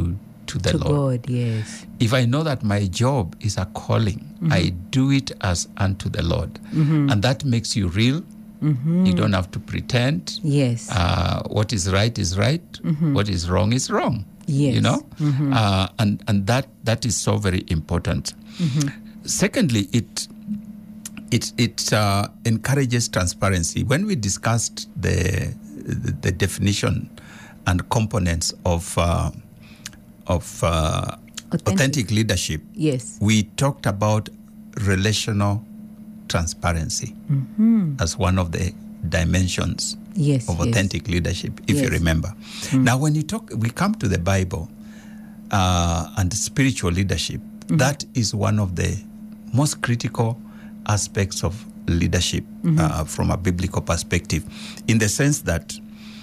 to the to Lord. God, yes. If I know that my job is a calling, mm-hmm. I do it as unto the Lord. Mm-hmm. And that makes you real. Mm-hmm. You don't have to pretend. Yes. Uh, what is right is right. Mm-hmm. What is wrong is wrong. Yes. You know? Mm-hmm. Uh, and and that that is so very important. Mm-hmm. Secondly, it it it uh, encourages transparency. When we discussed the the, the definition and components of uh, of uh, authentic. authentic leadership, yes, we talked about relational transparency mm-hmm. as one of the dimensions yes, of authentic yes. leadership, if yes. you remember. Mm-hmm. Now, when you talk, we come to the Bible uh, and spiritual leadership. Mm-hmm. That is one of the most critical aspects of leadership mm-hmm. uh, from a biblical perspective, in the sense that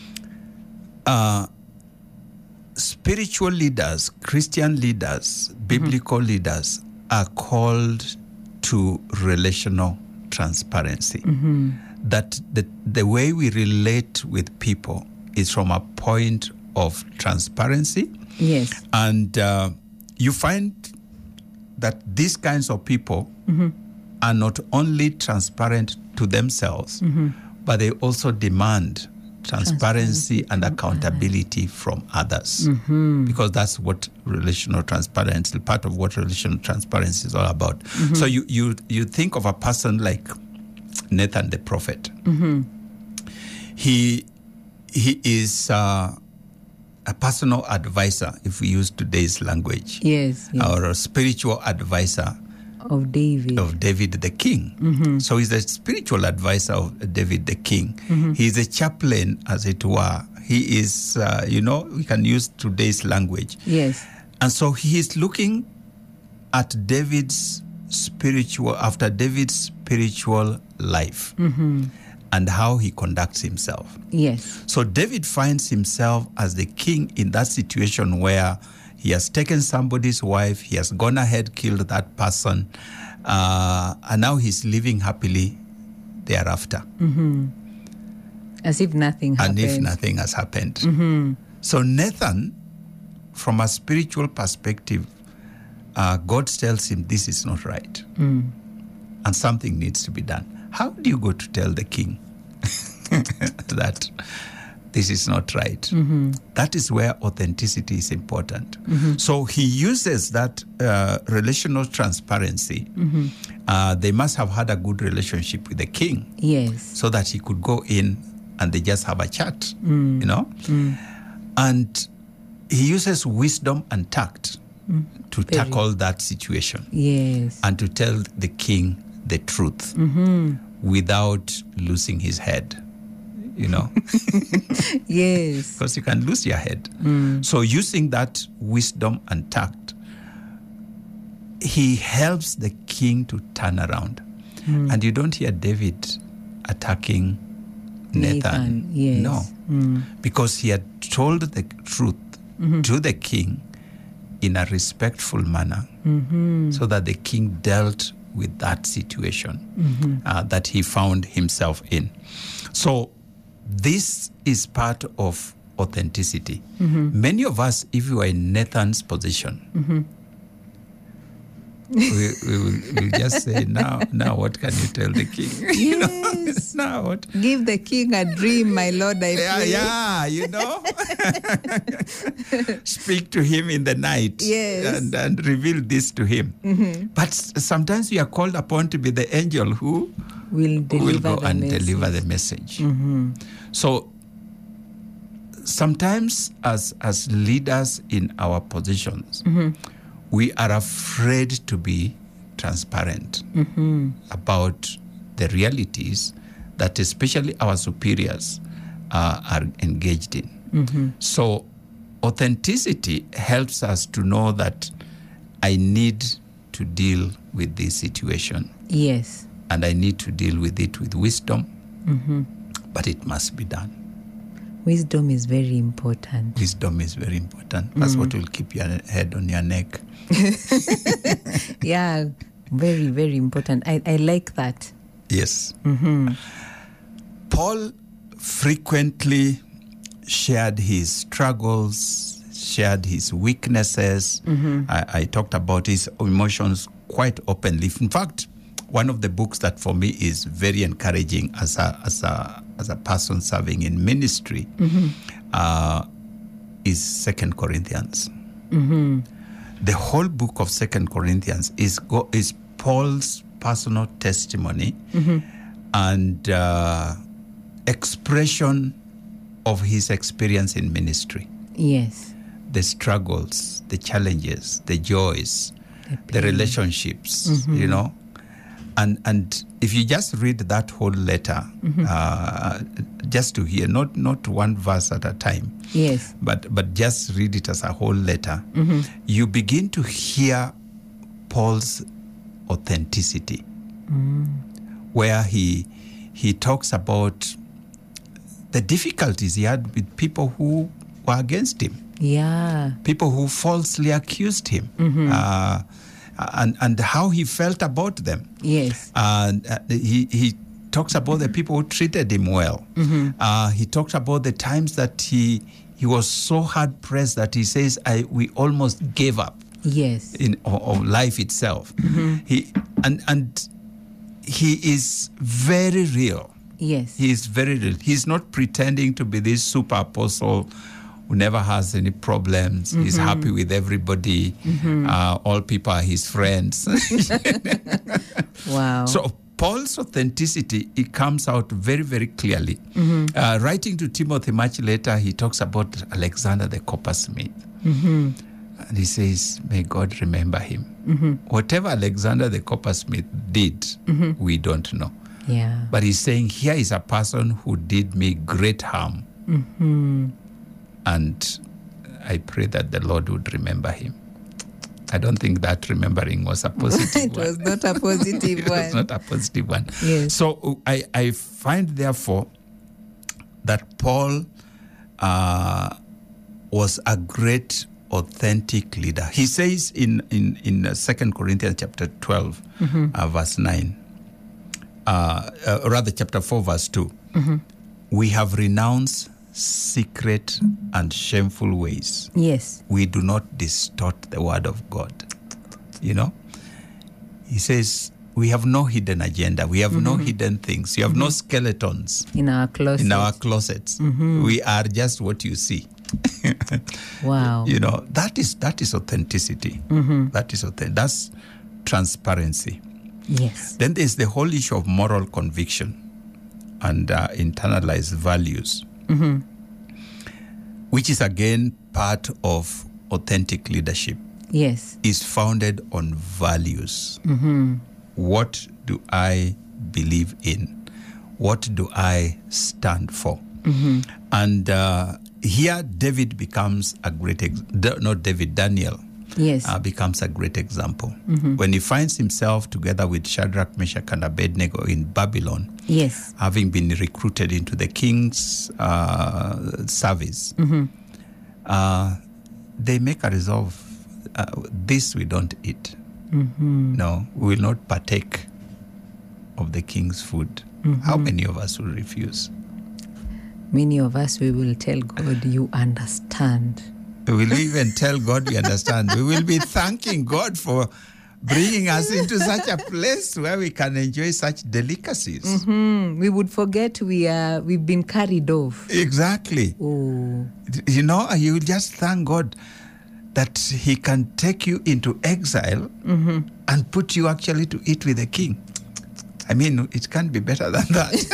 uh, spiritual leaders, Christian leaders, biblical mm-hmm. leaders are called to relational transparency. Mm-hmm. That the, the way we relate with people is from a point of transparency. Yes. And uh, you find that these kinds of people mm-hmm. are not only transparent to themselves, mm-hmm. but they also demand transparency, transparency and accountability others. From others. Mm-hmm. Because that's what relational transparency, part of what relational transparency is all about. Mm-hmm. So you, you, you think of a person like Nathan the prophet. Mm-hmm. He, he is uh, a personal advisor, if we use today's language. Yes, yes. Or a spiritual advisor of David. Of David the king. Mm-hmm. So he's the spiritual advisor of David the king. Mm-hmm. He's a chaplain, as it were. He is, uh, you know, we can use today's language. Yes. And so he is looking at David's spiritual, after David's spiritual life mm-hmm. and how he conducts himself. Yes. So David finds himself as the king in that situation where he has taken somebody's wife, he has gone ahead, killed that person, uh, and now he's living happily thereafter. Mm-hmm. As if nothing happened. And if nothing has happened. Mm-hmm. So Nathan, from a spiritual perspective, uh, God tells him this is not right. Mm. And something needs to be done. How do you go to tell the king that this is not right? Mm-hmm. That is where authenticity is important. Mm-hmm. So he uses that uh, relational transparency. Mm-hmm. Uh, they must have had a good relationship with the king. Yes. So that he could go in and they just have a chat, mm. you know? Mm. And he uses wisdom and tact mm. to Very. tackle that situation. Yes. And to tell the king the truth mm-hmm. without losing his head. You know? Yes. Because you can lose your head. Mm. So using that wisdom and tact, he helps the king to turn around. Mm. And you don't hear David attacking Nathan. Nathan yes. No. Mm. Because he had told the truth mm-hmm. to the king in a respectful manner mm-hmm. so that the king dealt with that situation mm-hmm. uh, that he found himself in. So this is part of authenticity. Mm-hmm. Many of us, if we were in Nathan's position, mm-hmm. we, we will we'll just say, now, now what can you tell the king? Yes. You know, now what? Give the king a dream, my lord, I yeah, pray. Yeah, you know. Speak to him in the night yes. and, and reveal this to him. Mm-hmm. But sometimes we are called upon to be the angel who will, deliver will go the and message. deliver the message. Mm-hmm. So sometimes as, as leaders in our positions, mm-hmm. we are afraid to be transparent mm-hmm. about the realities that especially our superiors uh, are engaged in. Mm-hmm. So authenticity helps us to know that I need to deal with this situation. Yes. And I need to deal with it with wisdom, mm-hmm. but it must be done. Wisdom is very important. Wisdom is very important. That's mm-hmm. what will keep your head on your neck. Yeah, very, very important. I, I like that. Yes. Mm-hmm. Paul frequently shared his struggles, shared his weaknesses. Mm-hmm. I, I talked about his emotions quite openly. In fact, one of the books that for me is very encouraging as a as a as a person serving in ministry mm-hmm. uh, is Second Corinthians. Mm-hmm. The whole book of Second Corinthians is go, is Paul's personal testimony mm-hmm. and uh, expression of his experience in ministry. Yes. The struggles, the challenges, the joys, the, the relationships, mm-hmm. you know. And and if you just read that whole letter, mm-hmm. uh, just to hear, not not one verse at a time, yes, but but just read it as a whole letter, mm-hmm. you begin to hear Paul's authenticity, mm. where he he talks about the difficulties he had with people who were against him, yeah, people who falsely accused him. Mm-hmm. Uh, And, and how he felt about them. Yes. And uh, he, he talks about the people who treated him well. Mm-hmm. Uh, he talks about the times that he he was so hard pressed that he says, "I we almost gave up." Yes. In of life itself. Mm-hmm. He and and he is very real. Yes. He is very real. He's not pretending to be this super apostle who never has any problems. Mm-hmm. He's happy with everybody. Mm-hmm. Uh, all people are his friends. Wow. So Paul's authenticity, it comes out very, very clearly. Mm-hmm. Uh, writing to Timothy much later, he talks about Alexander the coppersmith. Mm-hmm. And he says, may God remember him. Mm-hmm. Whatever Alexander the coppersmith did, mm-hmm. we don't know. Yeah. But he's saying, here is a person who did me great harm. Mm-hmm. And I pray that the Lord would remember him. I don't think that remembering was a positive it one. It was not a positive it one. It was not a positive one. Yes. So I, I find, therefore, that Paul uh, was a great, authentic leader. He says in, in, in Second Corinthians chapter twelve, mm-hmm. uh, verse nine, uh, uh, rather chapter four, verse two, mm-hmm. we have renounced secret and shameful ways. Yes. We do not distort the word of God. You know? He says, we have no hidden agenda. We have mm-hmm. no hidden things. You have mm-hmm. no skeletons. In our closets. In our closets. Mm-hmm. We are just what you see. Wow. You know, that is that is authenticity. Mm-hmm. That is authentic. That's transparency. Yes. Then there's the whole issue of moral conviction and uh, internalized values. Mm-hmm. Which is again part of authentic leadership. Yes. Is founded on values. Mm-hmm. What do I believe in? What do I stand for? Mm-hmm. And uh, here David becomes a great, ex- not David, Daniel. Yes. Uh, becomes a great example. Mm-hmm. When he finds himself together with Shadrach, Meshach, and Abednego in Babylon, yes, having been recruited into the king's uh, service, mm-hmm. uh, they make a resolve, uh, this we don't eat. Mm-hmm. No, we will not partake of the king's food. Mm-hmm. How many of us will refuse? Many of us, we will tell God, you understand. We will even tell God we understand. We will be thanking God for bringing us into such a place where we can enjoy such delicacies. Mm-hmm. We would forget we are, we've been carried off. Exactly. Oh. You know, you will just thank God that he can take you into exile mm-hmm. and put you actually to eat with the king. I mean, it can't be better than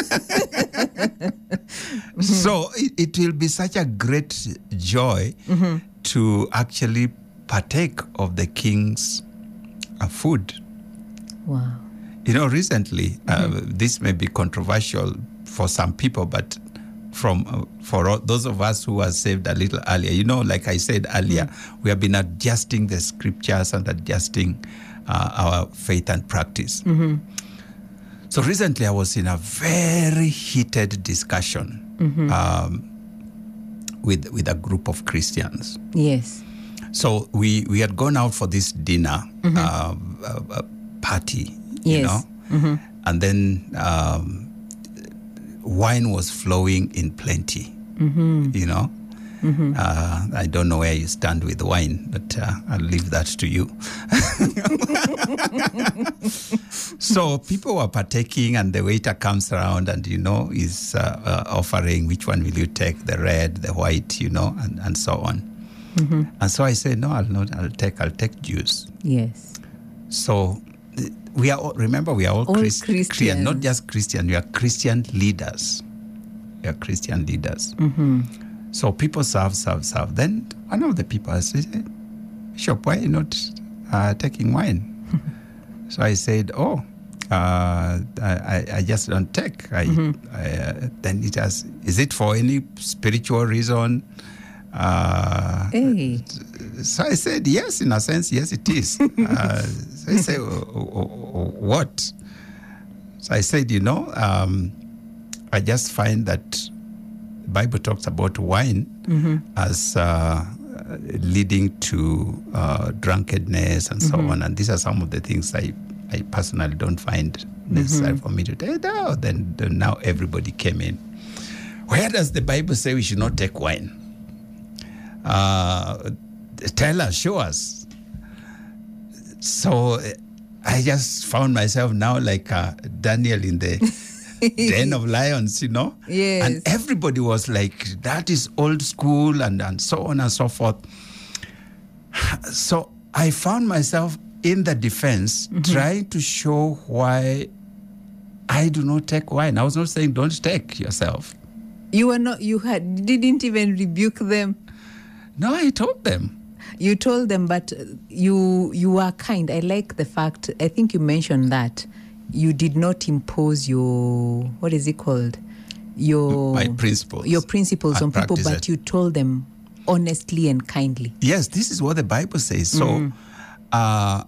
that. mm-hmm. So it, it will be such a great joy mm-hmm. to actually partake of the king's uh, food. Wow. You know, recently, mm-hmm. uh, this may be controversial for some people, but from uh, for all, those of us who were saved a little earlier, you know, like I said earlier, mm-hmm. we have been adjusting the scriptures and adjusting uh, our faith and practice. Mm-hmm. So recently I was in a very heated discussion mm-hmm. um, with with a group of Christians. Yes. So we, we had gone out for this dinner mm-hmm. uh, uh, party, yes. you know, mm-hmm. and then um, wine was flowing in plenty, mm-hmm. you know. Mm-hmm. Uh, I don't know where you stand with wine, but uh, I'll leave that to you. So people were partaking, and the waiter comes around and, you know, is uh, uh, offering, which one will you take, the red, the white, you know, and, and so on. Mm-hmm. And so I said, no, I'll not, I'll take, I'll take juice. Yes. So we are all, remember, we are all, all Christ- Christian, not just Christian, we are Christian leaders. We are Christian leaders. Mm-hmm. So people serve, serve, serve. Then one of the people said, Bishop, why are you not uh, taking wine? So I said, oh, uh, I, I just don't take. I, Mm-hmm. I, uh, then it has, is it for any spiritual reason? Uh, Hey. So I said, yes, in a sense, yes, it is. uh, so I said, what? So I said, you know, um, I just find that the Bible talks about wine mm-hmm. as uh, leading to uh, drunkenness and so mm-hmm. on. And these are some of the things I, I personally don't find necessary mm-hmm. for me to take. No, then, then now everybody came in. Where does the Bible say we should not take wine? Uh, tell us, show us. So I just found myself now like uh, Daniel in the den of lions, you know? Yes. And everybody was like, that is old school, and, and so on and so forth. So I found myself in the defense mm-hmm. trying to show why I do not take wine. I was not saying don't take yourself. You were not, you had, didn't even rebuke them. No, I told them. You told them, but you you were kind. I like the fact, I think you mentioned that you did not impose your, what is it called? Your My principles. Your principles on people, but it. you told them honestly and kindly. Yes, this is what the Bible says. So mm. uh,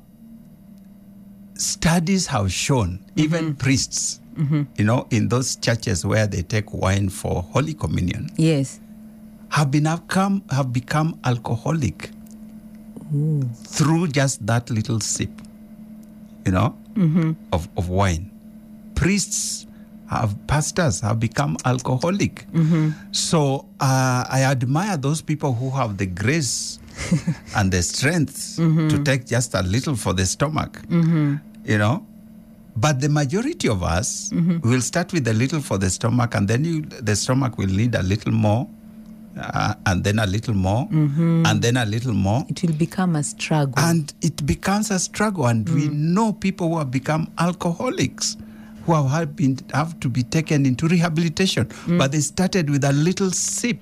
studies have shown, mm-hmm. even priests, mm-hmm. you know, in those churches where they take wine for Holy Communion. Yes. have been have come have become alcoholic Ooh. through just that little sip, you know, mm-hmm. of, of wine. Priests have, pastors have become alcoholic. Mm-hmm. So uh, I admire those people who have the grace and the strength mm-hmm. to take just a little for the stomach, mm-hmm. you know. But the majority of us mm-hmm. will start with a little for the stomach, and then you, the stomach will need a little more. Uh, and then a little more, mm-hmm. and then a little more. It will become a struggle. And it becomes a struggle. And mm. we know people who have become alcoholics, who have, been, have to be taken into rehabilitation. Mm. But they started with a little sip.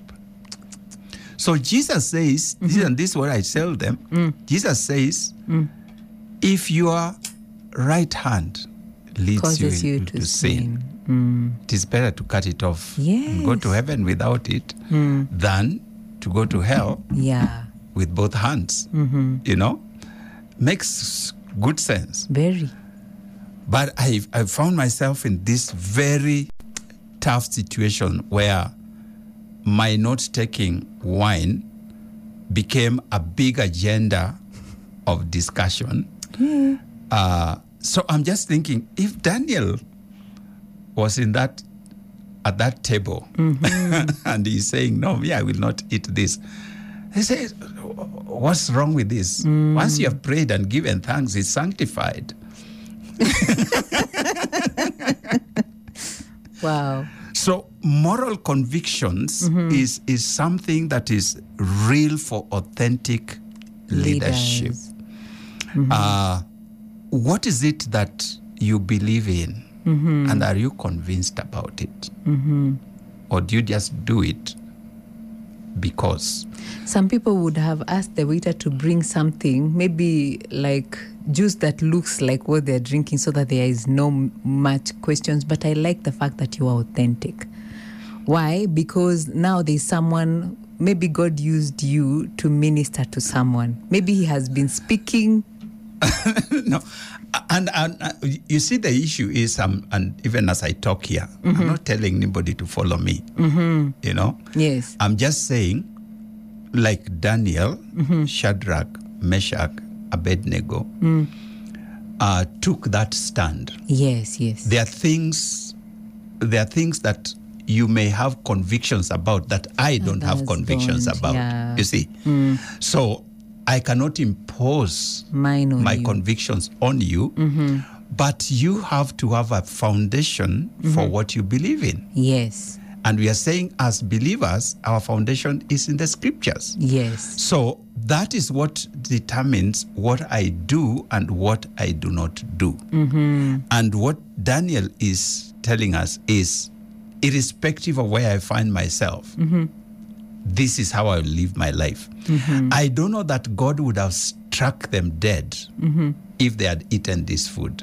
So Jesus says, mm-hmm. and this is what I tell them, mm. Jesus says, mm. if your right hand leads Causes you, you into to sin, sin. Mm. it is better to cut it off yes. and go to heaven without it mm. than to go to hell yeah. with both hands. Mm-hmm. You know? Makes good sense. Very. But I I found myself in this very tough situation where my not taking wine became a big agenda of discussion. Mm. Uh, so I'm just thinking, if Daniel was in that at that table mm-hmm. and he's saying, no, me, I will not eat this. They say, what's wrong with this? Mm. Once you have prayed and given thanks, it's sanctified. Wow. So moral convictions mm-hmm. is, is something that is real for authentic leadership. Mm-hmm. Uh, what is it that you believe in? Mm-hmm. And are you convinced about it? Mm-hmm. Or do you just do it because? Some people would have asked the waiter to bring something, maybe like juice that looks like what they're drinking, so that there is no much questions. But I like the fact that you are authentic. Why? Because now there's someone, maybe God used you to minister to someone. Maybe he has been speaking. No. And, and uh, you see, the issue is, um, and even as I talk here, mm-hmm. I'm not telling anybody to follow me, mm-hmm. you know? Yes. I'm just saying, like Daniel, mm-hmm. Shadrach, Meshach, Abednego, mm. uh, took that stand. Yes, yes. There are things, there are things that you may have convictions about that I don't have convictions don't, about. yeah. You see? Mm. So I cannot impose Mine on my you. convictions on you, mm-hmm. but you have to have a foundation mm-hmm. for what you believe in. Yes. And we are saying as believers, our foundation is in the scriptures. Yes. So that is what determines what I do and what I do not do. Mm-hmm. And what Daniel is telling us is, irrespective of where I find myself, mm-hmm. this is how I live my life. Mm-hmm. I don't know that God would have struck them dead mm-hmm. if they had eaten this food.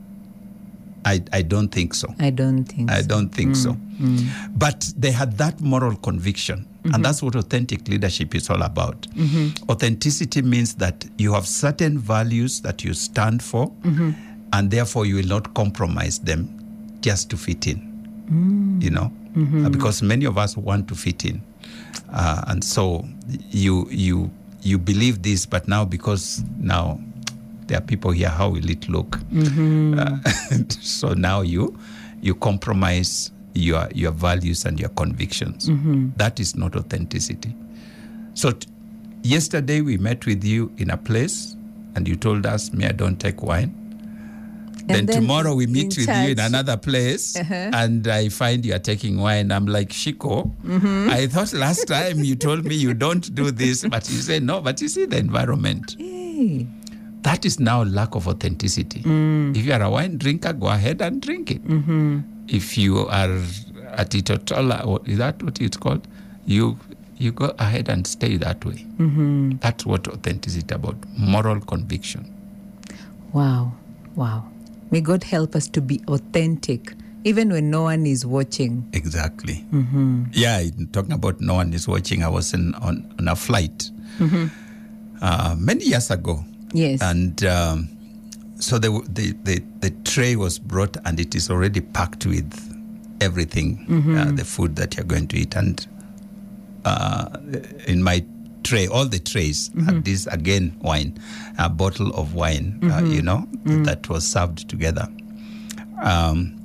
I, I don't think so. I don't think I so. don't think mm. so. Mm. But they had that moral conviction. Mm-hmm. And that's what authentic leadership is all about. Mm-hmm. Authenticity means that you have certain values that you stand for, mm-hmm. and therefore you will not compromise them just to fit in. Mm. You know? Mm-hmm. Uh, because many of us want to fit in. Uh, and so you you you believe this, but now because now there are people here, how will it look? Mm-hmm. Uh, so now you you compromise your your values and your convictions. Mm-hmm. That is not authenticity. So t- yesterday we met with you in a place and you told us, me, I don't take wine. Then, then tomorrow we meet with church. you in another place uh-huh. and I find you are taking wine. I'm like, Shiko, mm-hmm. I thought last time you told me you don't do this, but you say no, but you see the environment. Hey. That is now lack of authenticity. Mm. If you are a wine drinker, go ahead and drink it. Mm-hmm. If you are a teetotaler, is that what it's called? You you go ahead and stay that way. Mm-hmm. That's what authenticity is about, moral conviction. Wow, wow. May God help us to be authentic, even when no one is watching. Exactly. Mm-hmm. Yeah, talking about no one is watching, I was in, on, on a flight mm-hmm. uh, many years ago. Yes. And um, so the, the, the, the tray was brought and it is already packed with everything, mm-hmm. uh, the food that you're going to eat. And uh, in my tray, all the trays mm-hmm. had this, again, wine, a bottle of wine, mm-hmm. uh, you know, mm-hmm. that was served together. Um,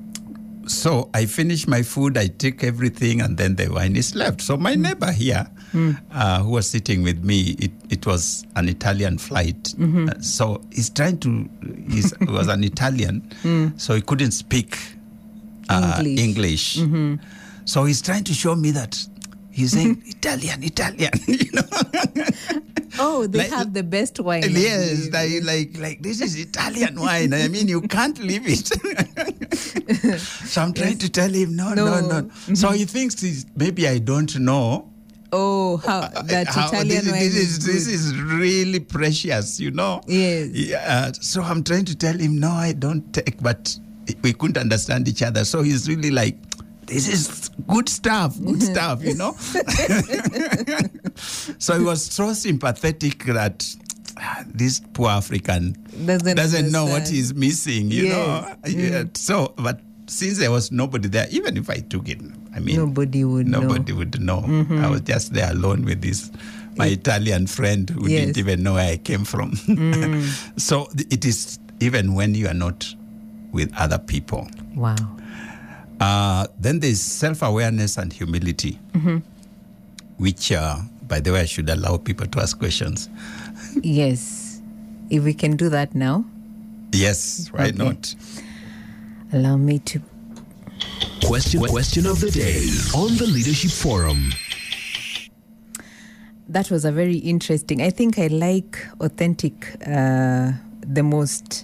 so I finished my food, I took everything, and then the wine is left. So my mm-hmm. neighbor here, mm. uh, who was sitting with me, it, it was an Italian flight. Mm-hmm. Uh, so he's trying to, he's, he was an Italian, mm. so he couldn't speak uh, English. English. Mm-hmm. So he's trying to show me that he's saying, Italian, Italian, you know. Oh, they like, have the best wine. Yes, like, like, like this is Italian wine. I mean, you can't leave it. So I'm trying yes. to tell him, no, no, no. no. Mm-hmm. So he thinks he's, maybe I don't know. Oh, how that how, Italian this, wine this is, is This is really precious, you know. Yes. Yeah. So I'm trying to tell him, no, I don't take, but we couldn't understand each other. So he's really like, this is good stuff, good stuff, you know. So he was so sympathetic that ah, this poor African doesn't, doesn't know what he's missing, you yes. know. Mm. Yeah. So, but since there was nobody there, even if I took it, I mean, nobody would nobody know. would know. Mm-hmm. I was just there alone with this, my it, Italian friend who yes. didn't even know where I came from. Mm. So it is even when you are not with other people. Wow. Uh, then there's self-awareness and humility, mm-hmm. which, uh, by the way, I should allow people to ask questions. Yes. If we can do that now. Yes, why okay. not? Allow me to. Question, question of the day on the Leadership Forum. That was a very interesting. I think I like authentic uh, the most.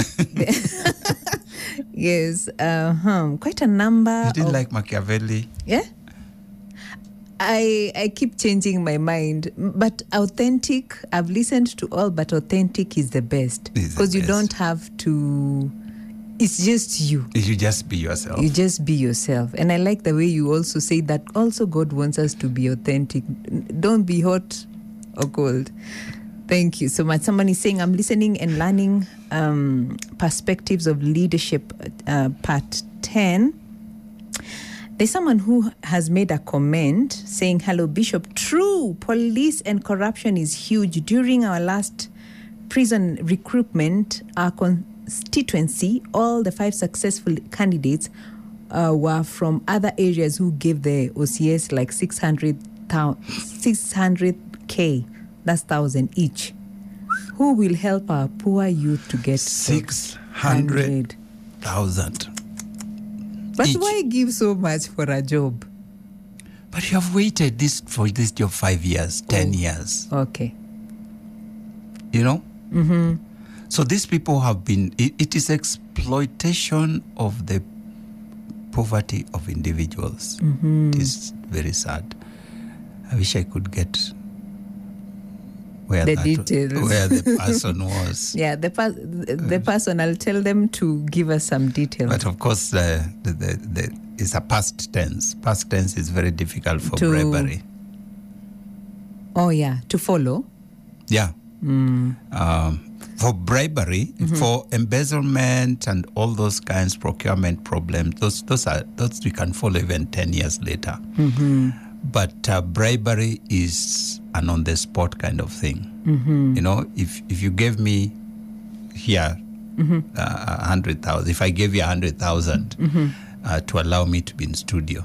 Yes, uh-huh. Quite a number. You didn't of, like Machiavelli? Yeah. I I keep changing my mind, but authentic. I've listened to all, but authentic is the best because you don't have to. It's just you. You just be yourself. You just be yourself, and I like the way you also say that. Also, God wants us to be authentic. Don't be hot or cold. Thank you so much. Someone is saying, I'm listening and learning um, perspectives of leadership, uh, part ten. There's someone who has made a comment saying, hello, Bishop. True, police and corruption is huge. During our last prison recruitment, our constituency, all the five successful candidates uh, were from other areas who gave the O C S like six hundred K, that's thousand each. Who will help our poor youth to get six hundred thousand? But each. Why give so much for a job? But you have waited this for this job five years, ten oh. years. Okay. You know? Mm-hmm. So these people have been, it, it is exploitation of the poverty of individuals. Mm-hmm. It is very sad. I wish I could get where the that, details. where the person was. Yeah, the per- the person, I'll tell them to give us some details. But of course, uh, the, the, the, it's a past tense. Past tense is very difficult for to, bribery. Oh, yeah, to follow. Yeah. Mm. Um, for bribery, mm-hmm. for embezzlement and all those kinds, procurement problems, those those are those we can follow even ten years later. Mm-hmm. But uh, bribery is an on-the-spot kind of thing. Mm-hmm. You know, if if you gave me here mm-hmm. uh, a hundred thousand, if I gave you a hundred thousand mm-hmm. uh, to allow me to be in studio,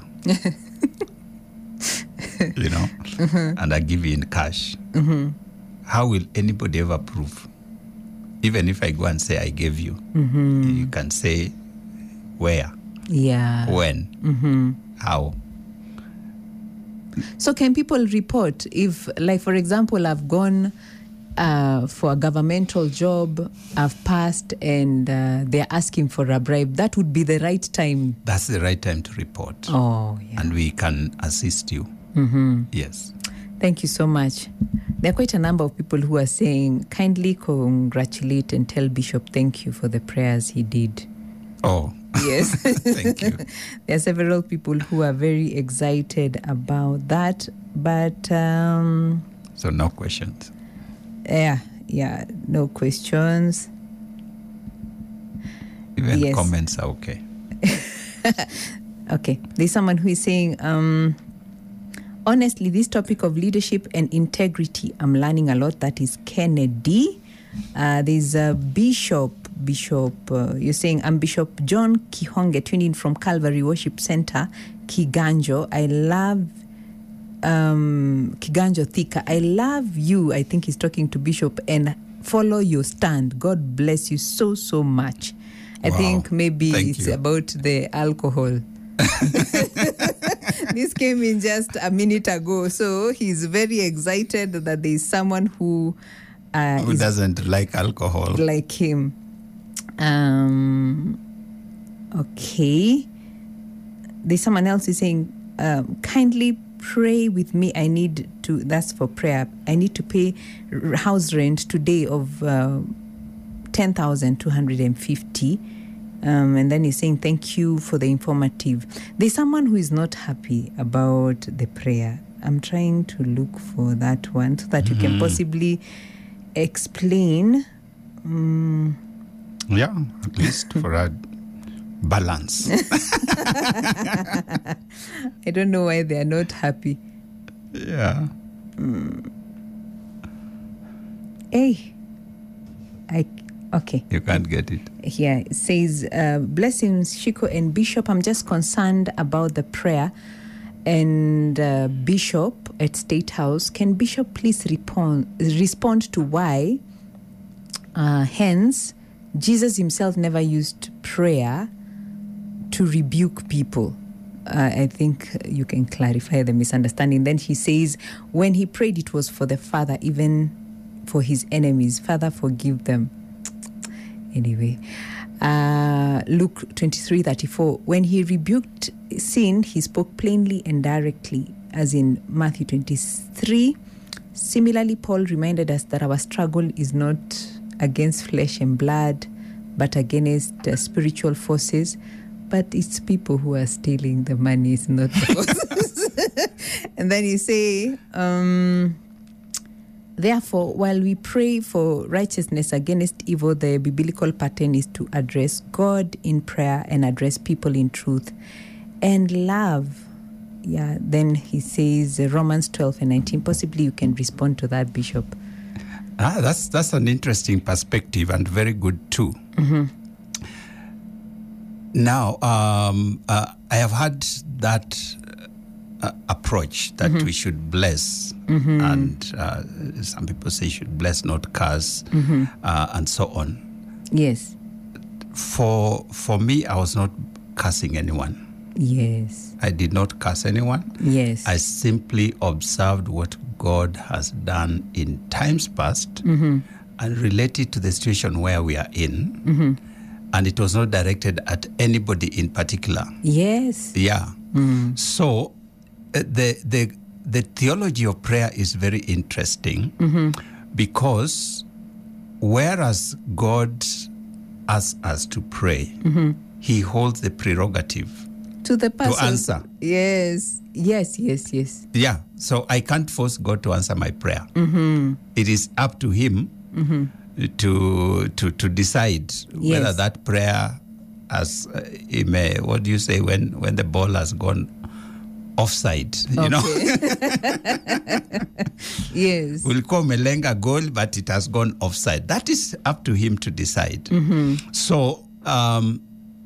you know, mm-hmm. and I give you in cash, mm-hmm. how will anybody ever prove? Even if I go and say I gave you, mm-hmm. you can say where, yeah, when, mm-hmm. how. So can people report if, like, for example, I've gone uh, for a governmental job, I've passed, and uh, they're asking for a bribe, that would be the right time? That's the right time to report. Oh, yeah. And we can assist you. Mm-hmm. Yes. Thank you so much. There are quite a number of people who are saying, kindly congratulate and tell Bishop thank you for the prayers he did. Oh, yes. Thank you. There are several people who are very excited about that, but um, so no questions. Yeah, yeah, no questions. Even yes. comments are okay. Okay, there's someone who is saying, um, honestly, this topic of leadership and integrity, I'm learning a lot. That is Kennedy. Uh, there's a Bishop. Bishop, uh, you're saying, I'm Bishop John Kihonge, tuned in from Calvary Worship Center, Kiganjo. I love um, Kiganjo Thika. I love you. I think he's talking to Bishop, and follow your stand. God bless you so, so much. I wow. think maybe Thank it's you. about the alcohol. This came in just a minute ago. So he's very excited that there is someone who uh, Who is doesn't like alcohol? like him. Um, okay. There's someone else is saying, um, kindly pray with me. I need to, that's for prayer. I need to pay house rent today of uh, ten thousand two hundred fifty. Um, and then he's saying, thank you for the informative. There's someone who is not happy about the prayer. I'm trying to look for that one so that mm-hmm. you can possibly explain. Um, Yeah, at least for a balance. I don't know why they are not happy. Yeah. Mm. Hey. I okay. You can't get it. Here it says, uh, blessings, Shiko and Bishop. I'm just concerned about the prayer. And uh, Bishop at State House, can Bishop please respond, respond to why, uh, hence, Jesus himself never used prayer to rebuke people. Uh, I think you can clarify the misunderstanding. Then he says, when he prayed, it was for the Father, even for his enemies. Father, forgive them. Anyway, uh, Luke twenty-three thirty-four. When he rebuked sin, he spoke plainly and directly, as in Matthew twenty-three. Similarly, Paul reminded us that our struggle is not against flesh and blood, but against uh, spiritual forces. But it's people who are stealing the money, it's not the forces. And then you say, um, therefore, while we pray for righteousness against evil, the biblical pattern is to address God in prayer and address people in truth and love. Yeah, then he says uh, Romans twelve and nineteen. Possibly you can respond to that, Bishop. Ah, that's that's an interesting perspective and very good too. Mm-hmm. Now, um, uh, I have had that uh, approach that mm-hmm. we should bless, mm-hmm. and uh, some people say should bless, not curse, mm-hmm. uh, and so on. Yes. For for me, I was not cursing anyone. Yes. I did not curse anyone. Yes. I simply observed what God has done in times past mm-hmm. and related to the situation where we are in. Mm-hmm. And it was not directed at anybody in particular. Yes. Yeah. Mm. So uh, the the the theology of prayer is very interesting mm-hmm. because whereas God asks us to pray, mm-hmm. He holds the prerogative to the person to answer. Yes. Yes. Yes. Yes. Yeah. So I can't force God to answer my prayer. Mm-hmm. It is up to Him. Mm-hmm. to to to decide yes. whether that prayer has uh, he may, what do you say when when the ball has gone offside, you okay. know. Yes. We'll call Melenga goal, but it has gone offside. That is up to him to decide. Mm-hmm. So um,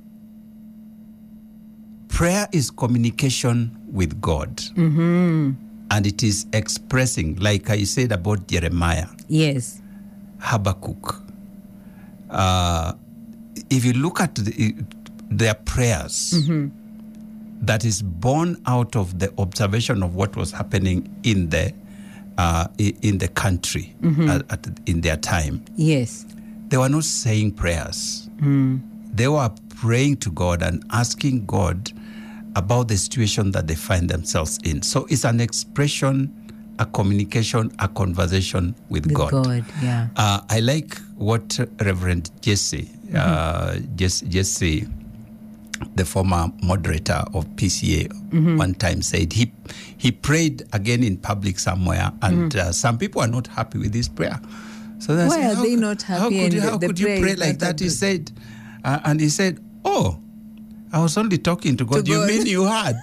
prayer is communication with God. Mm-hmm. And it is expressing, like I said about Jeremiah. Yes. Habakkuk. Uh, if you look at the, their prayers, mm-hmm. that is born out of the observation of what was happening in the uh, in the country mm-hmm. at, at, in their time. Yes, they were not saying prayers. Mm. They were praying to God and asking God about the situation that they find themselves in. So it's an expression, a communication, a conversation with, with God. God, yeah. Uh, I like what Reverend Jesse, mm-hmm. uh, Jesse, Jesse, the former moderator of P C A, mm-hmm. one time said. He he prayed again in public somewhere, and mm-hmm. uh, some people are not happy with this prayer. So why said, are they not happy? How could you, the, how the could you pray like that? He said, uh, and he said, "Oh, I was only talking to God. To you God. Mean you had?"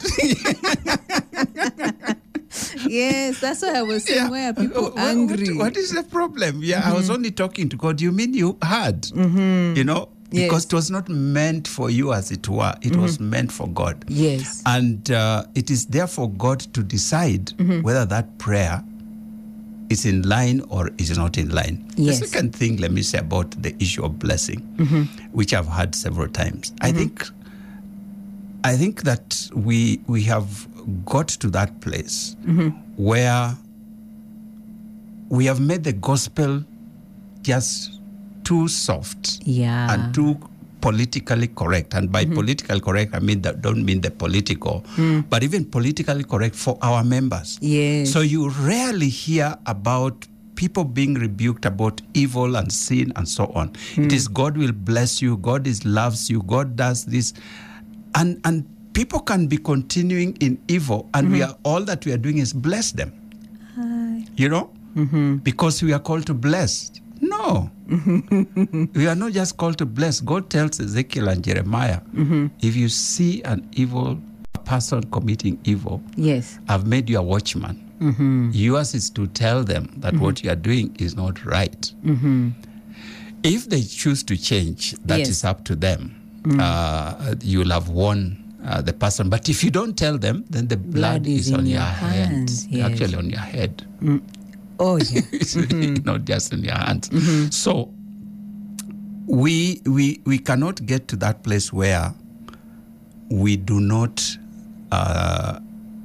Yes, that's what I was saying. Yeah. Why are people what, angry? What, what is the problem? Yeah, mm-hmm. I was only talking to God. You mean you had? Mm-hmm. You know, yes. Because it was not meant for you, as it were. It mm-hmm. was meant for God. Yes, and uh, it is there for God to decide mm-hmm. whether that prayer is in line or is not in line. Yes. The second thing, let me say about the issue of blessing, mm-hmm. which I've had several times. Mm-hmm. I think, I think that we we have got to that place mm-hmm. where we have made the gospel just too soft, yeah. and too politically correct. And by mm-hmm. politically correct, I mean that don't mean the political, mm. but even politically correct for our members. Yes. So you rarely hear about people being rebuked about evil and sin and so on. Mm. It is God will bless you, God is loves you, God does this, and and people can be continuing in evil, and mm-hmm. we are all that we are doing is bless them. Hi. You know, mm-hmm. because we are called to bless. No, we are not just called to bless. God tells Ezekiel and Jeremiah, mm-hmm. if you see an evil person committing evil, yes, I've made you a watchman. Mm-hmm. Yours is to tell them that mm-hmm. what you are doing is not right. Mm-hmm. If they choose to change, that yes. is up to them. Mm-hmm. Uh, you'll have won uh, the person. But if you don't tell them, then the blood, blood is, is on your, your hands, hands. Yes. Actually on your head. Mm. Oh, yeah. It's mm-hmm. not just in your hands. Mm-hmm. So we we we cannot get to that place where we do not uh,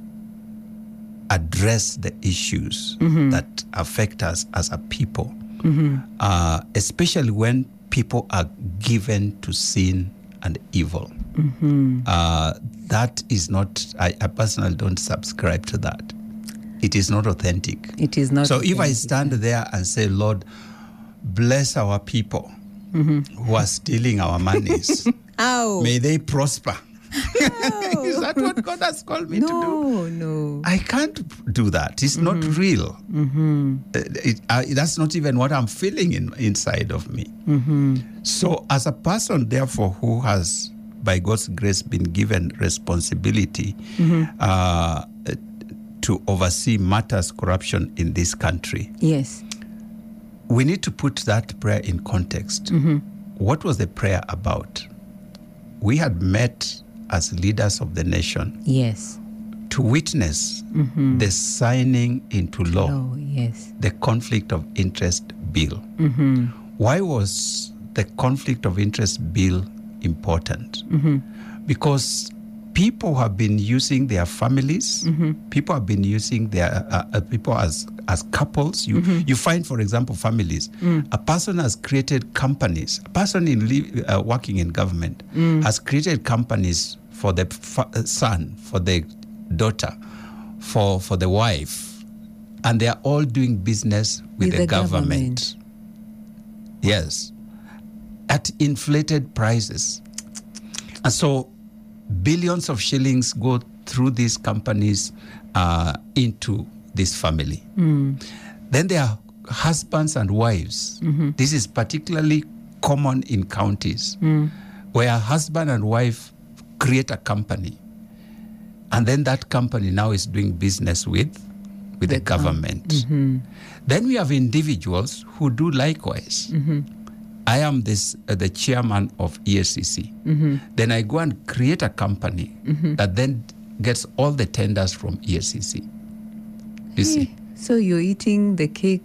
address the issues mm-hmm. that affect us as a people, mm-hmm. uh, especially when people are given to sin and evil. Mm-hmm. Uh, that is not, I, I personally don't subscribe to that. It is not authentic. It is not So authentic. if I stand there and say, Lord, bless our people mm-hmm. who are stealing our monies. Ow. May they prosper. Ow. Is that what God has called me no, to do? No, no. I can't do that. It's mm-hmm. not real. Mm-hmm. It, uh, that's not even what I'm feeling in, inside of me. Mm-hmm. So as a person, therefore, who has, by God's grace, been given responsibility mm-hmm. uh, to oversee matters corruption in this country. Yes. We need to put that prayer in context. Mm-hmm. What was the prayer about? we had met as leaders of the nation Yes. to witness mm-hmm. the signing into law, Oh, yes. the conflict of interest bill. Mm-hmm. Why was the conflict of interest bill important? Mm-hmm. Because people have been using their families, mm-hmm. people have been using their uh, uh, people as as couples. You mm-hmm. you find, for example, families. Mm. A person has created companies. A person in li- uh, working in government mm. has created companies for the fa- son, for the daughter, for for the wife, and they are all doing business with, with the, the government. government. Yes, at inflated prices, and so billions of shillings go through these companies uh, into this family. Mm. Then there are husbands and wives. Mm-hmm. This is particularly common in counties mm. where a husband and wife create a company, and then that company now is doing business with with the, the government. Mm-hmm. Then we have individuals who do likewise. Mm-hmm. I am this uh, the chairman of E S C C. Mm-hmm. Then I go and create a company mm-hmm. that then gets all the tenders from E S C C. You hey, see? So you're eating the cake.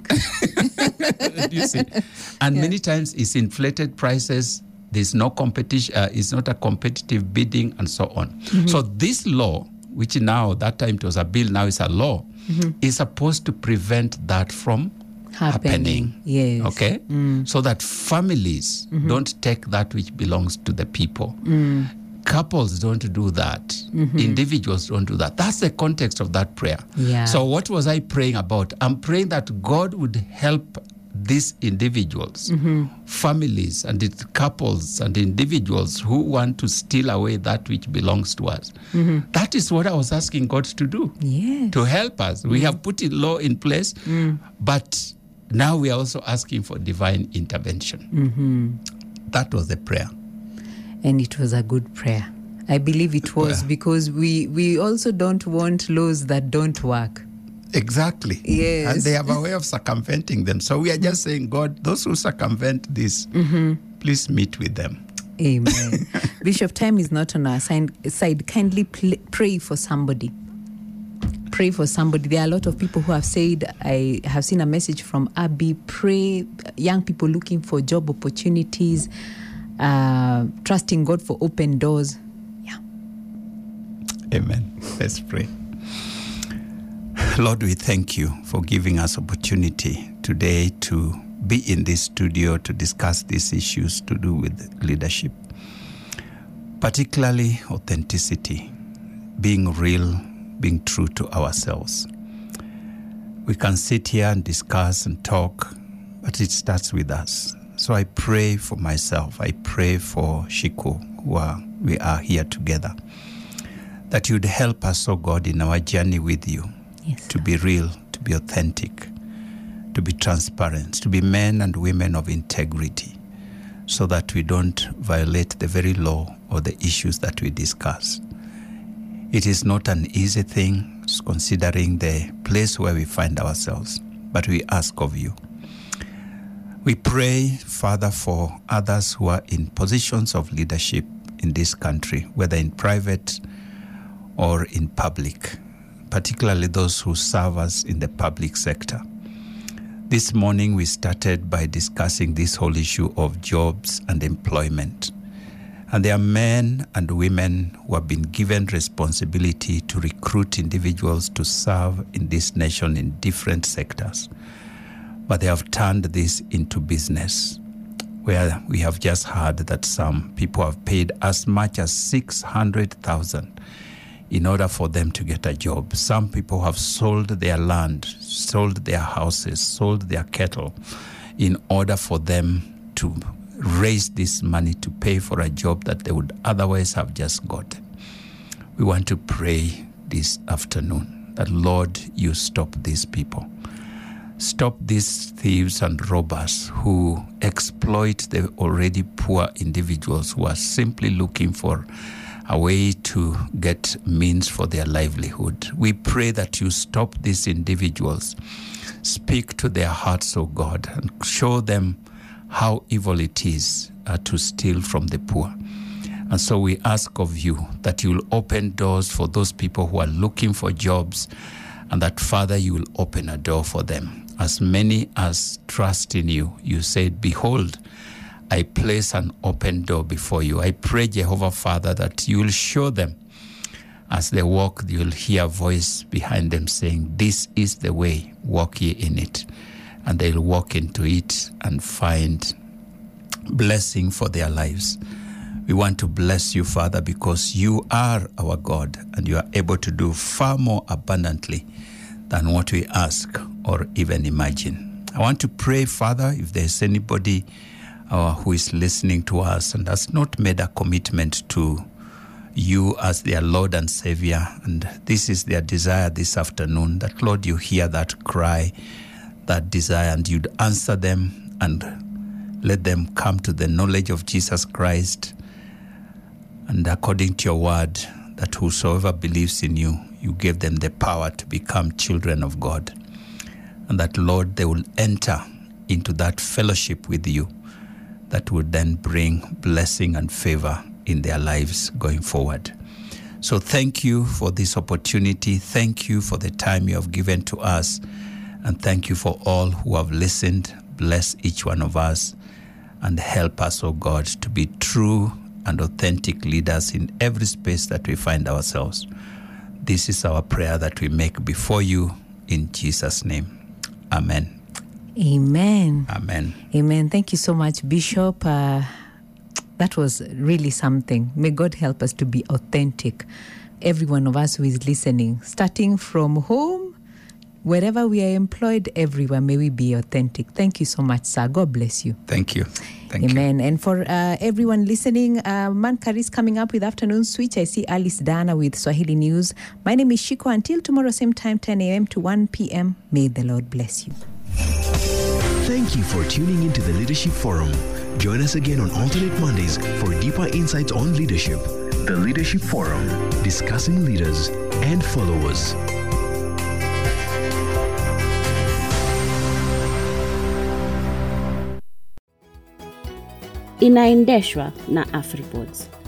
You see? And yeah. many times it's inflated prices. There's no competition. Uh, it's not a competitive bidding and so on. Mm-hmm. So this law, which now, that time it was a bill, now it's a law, mm-hmm. is supposed to prevent that from happening. happening. Yes. Okay? Mm. So that families mm-hmm. don't take that which belongs to the people. Mm. Couples don't do that. Mm-hmm. Individuals don't do that. That's the context of that prayer. Yeah. So what was I praying about? I'm praying that God would help these individuals, mm-hmm. families and the couples and individuals who want to steal away that which belongs to us. Mm-hmm. That is what I was asking God to do. Yes. To help us. We mm. have put in law in place, mm. but now we are also asking for divine intervention. Mm-hmm. That was the prayer. And it was a good prayer. I believe it was yeah. because we, we also don't want laws that don't work. Exactly. Yes. And they have a way of circumventing them. So we are just saying, God, those who circumvent this, mm-hmm. please meet with them. Amen. Bishop, time is not on our side. Kindly pl- pray for somebody. Pray for somebody. There are a lot of people who have said, I have seen a message from Abby, pray, young people looking for job opportunities, uh, trusting God for open doors. Yeah. Amen. Let's pray. Lord, we thank you for giving us opportunity today to be in this studio to discuss these issues to do with leadership, particularly authenticity, being real, being true to ourselves. We can sit here and discuss and talk, but it starts with us. So I pray for myself. I pray for Shiko, who are, we are here together, that you'd help us, oh God, in our journey with you. Yes, to be real, to be authentic, to be transparent, to be men and women of integrity, so that we don't violate the very law or the issues that we discuss. It is not an easy thing, considering the place where we find ourselves, but we ask of you. We pray, Father, for others who are in positions of leadership in this country, whether in private or in public, particularly those who serve us in the public sector. This morning we started by discussing this whole issue of jobs and employment. And there are men and women who have been given responsibility to recruit individuals to serve in this nation in different sectors. But they have turned this into business, where we have just heard that some people have paid as much as six hundred thousand dollars in order for them to get a job. Some people have sold their land, sold their houses, sold their cattle in order for them to raise this money to pay for a job that they would otherwise have just gotten. We want to pray this afternoon that, Lord, you stop these people. Stop these thieves and robbers who exploit the already poor individuals who are simply looking for a way to get means for their livelihood. We pray that you stop these individuals, speak to their hearts, O God, and show them how evil it is uh, to steal from the poor. And so we ask of you that you will open doors for those people who are looking for jobs, and that, Father, you will open a door for them. As many as trust in you, you said, behold, I place an open door before you. I pray, Jehovah, Father, that you will show them as they walk, you will hear a voice behind them saying, this is the way, walk ye in it. And they'll walk into it and find blessing for their lives. We want to bless you, Father, because you are our God and you are able to do far more abundantly than what we ask or even imagine. I want to pray, Father, if there's anybody uh, who is listening to us and has not made a commitment to you as their Lord and Savior, and this is their desire this afternoon, that, Lord, you hear that cry, that desire, and you'd answer them and let them come to the knowledge of Jesus Christ. And according to your word, that whosoever believes in you, you gave them the power to become children of God. And that, Lord, they will enter into that fellowship with you that will then bring blessing and favor in their lives going forward. So thank you for this opportunity. Thank you for the time you have given to us. And thank you for all who have listened. Bless each one of us and help us, oh God, to be true and authentic leaders in every space that we find ourselves. This is our prayer that we make before you in Jesus' name. Amen. Amen. Amen. Amen. Thank you so much, Bishop. Uh, that was really something. May God help us to be authentic. Every one of us who is listening, starting from home, wherever we are employed, everywhere, may we be authentic. Thank you so much, sir. God bless you. Thank you. Thank Amen. you. And for uh, everyone listening, uh, Mankari is coming up with Afternoon Switch. I see Alice Dana with Swahili News. My name is Shiko. Until tomorrow, same time, ten a.m. to one p.m. May the Lord bless you. Thank you for tuning into the Leadership Forum. Join us again on alternate Mondays for deeper insights on leadership. The Leadership Forum, discussing leaders and followers. Inaendeshwa na AfriPods.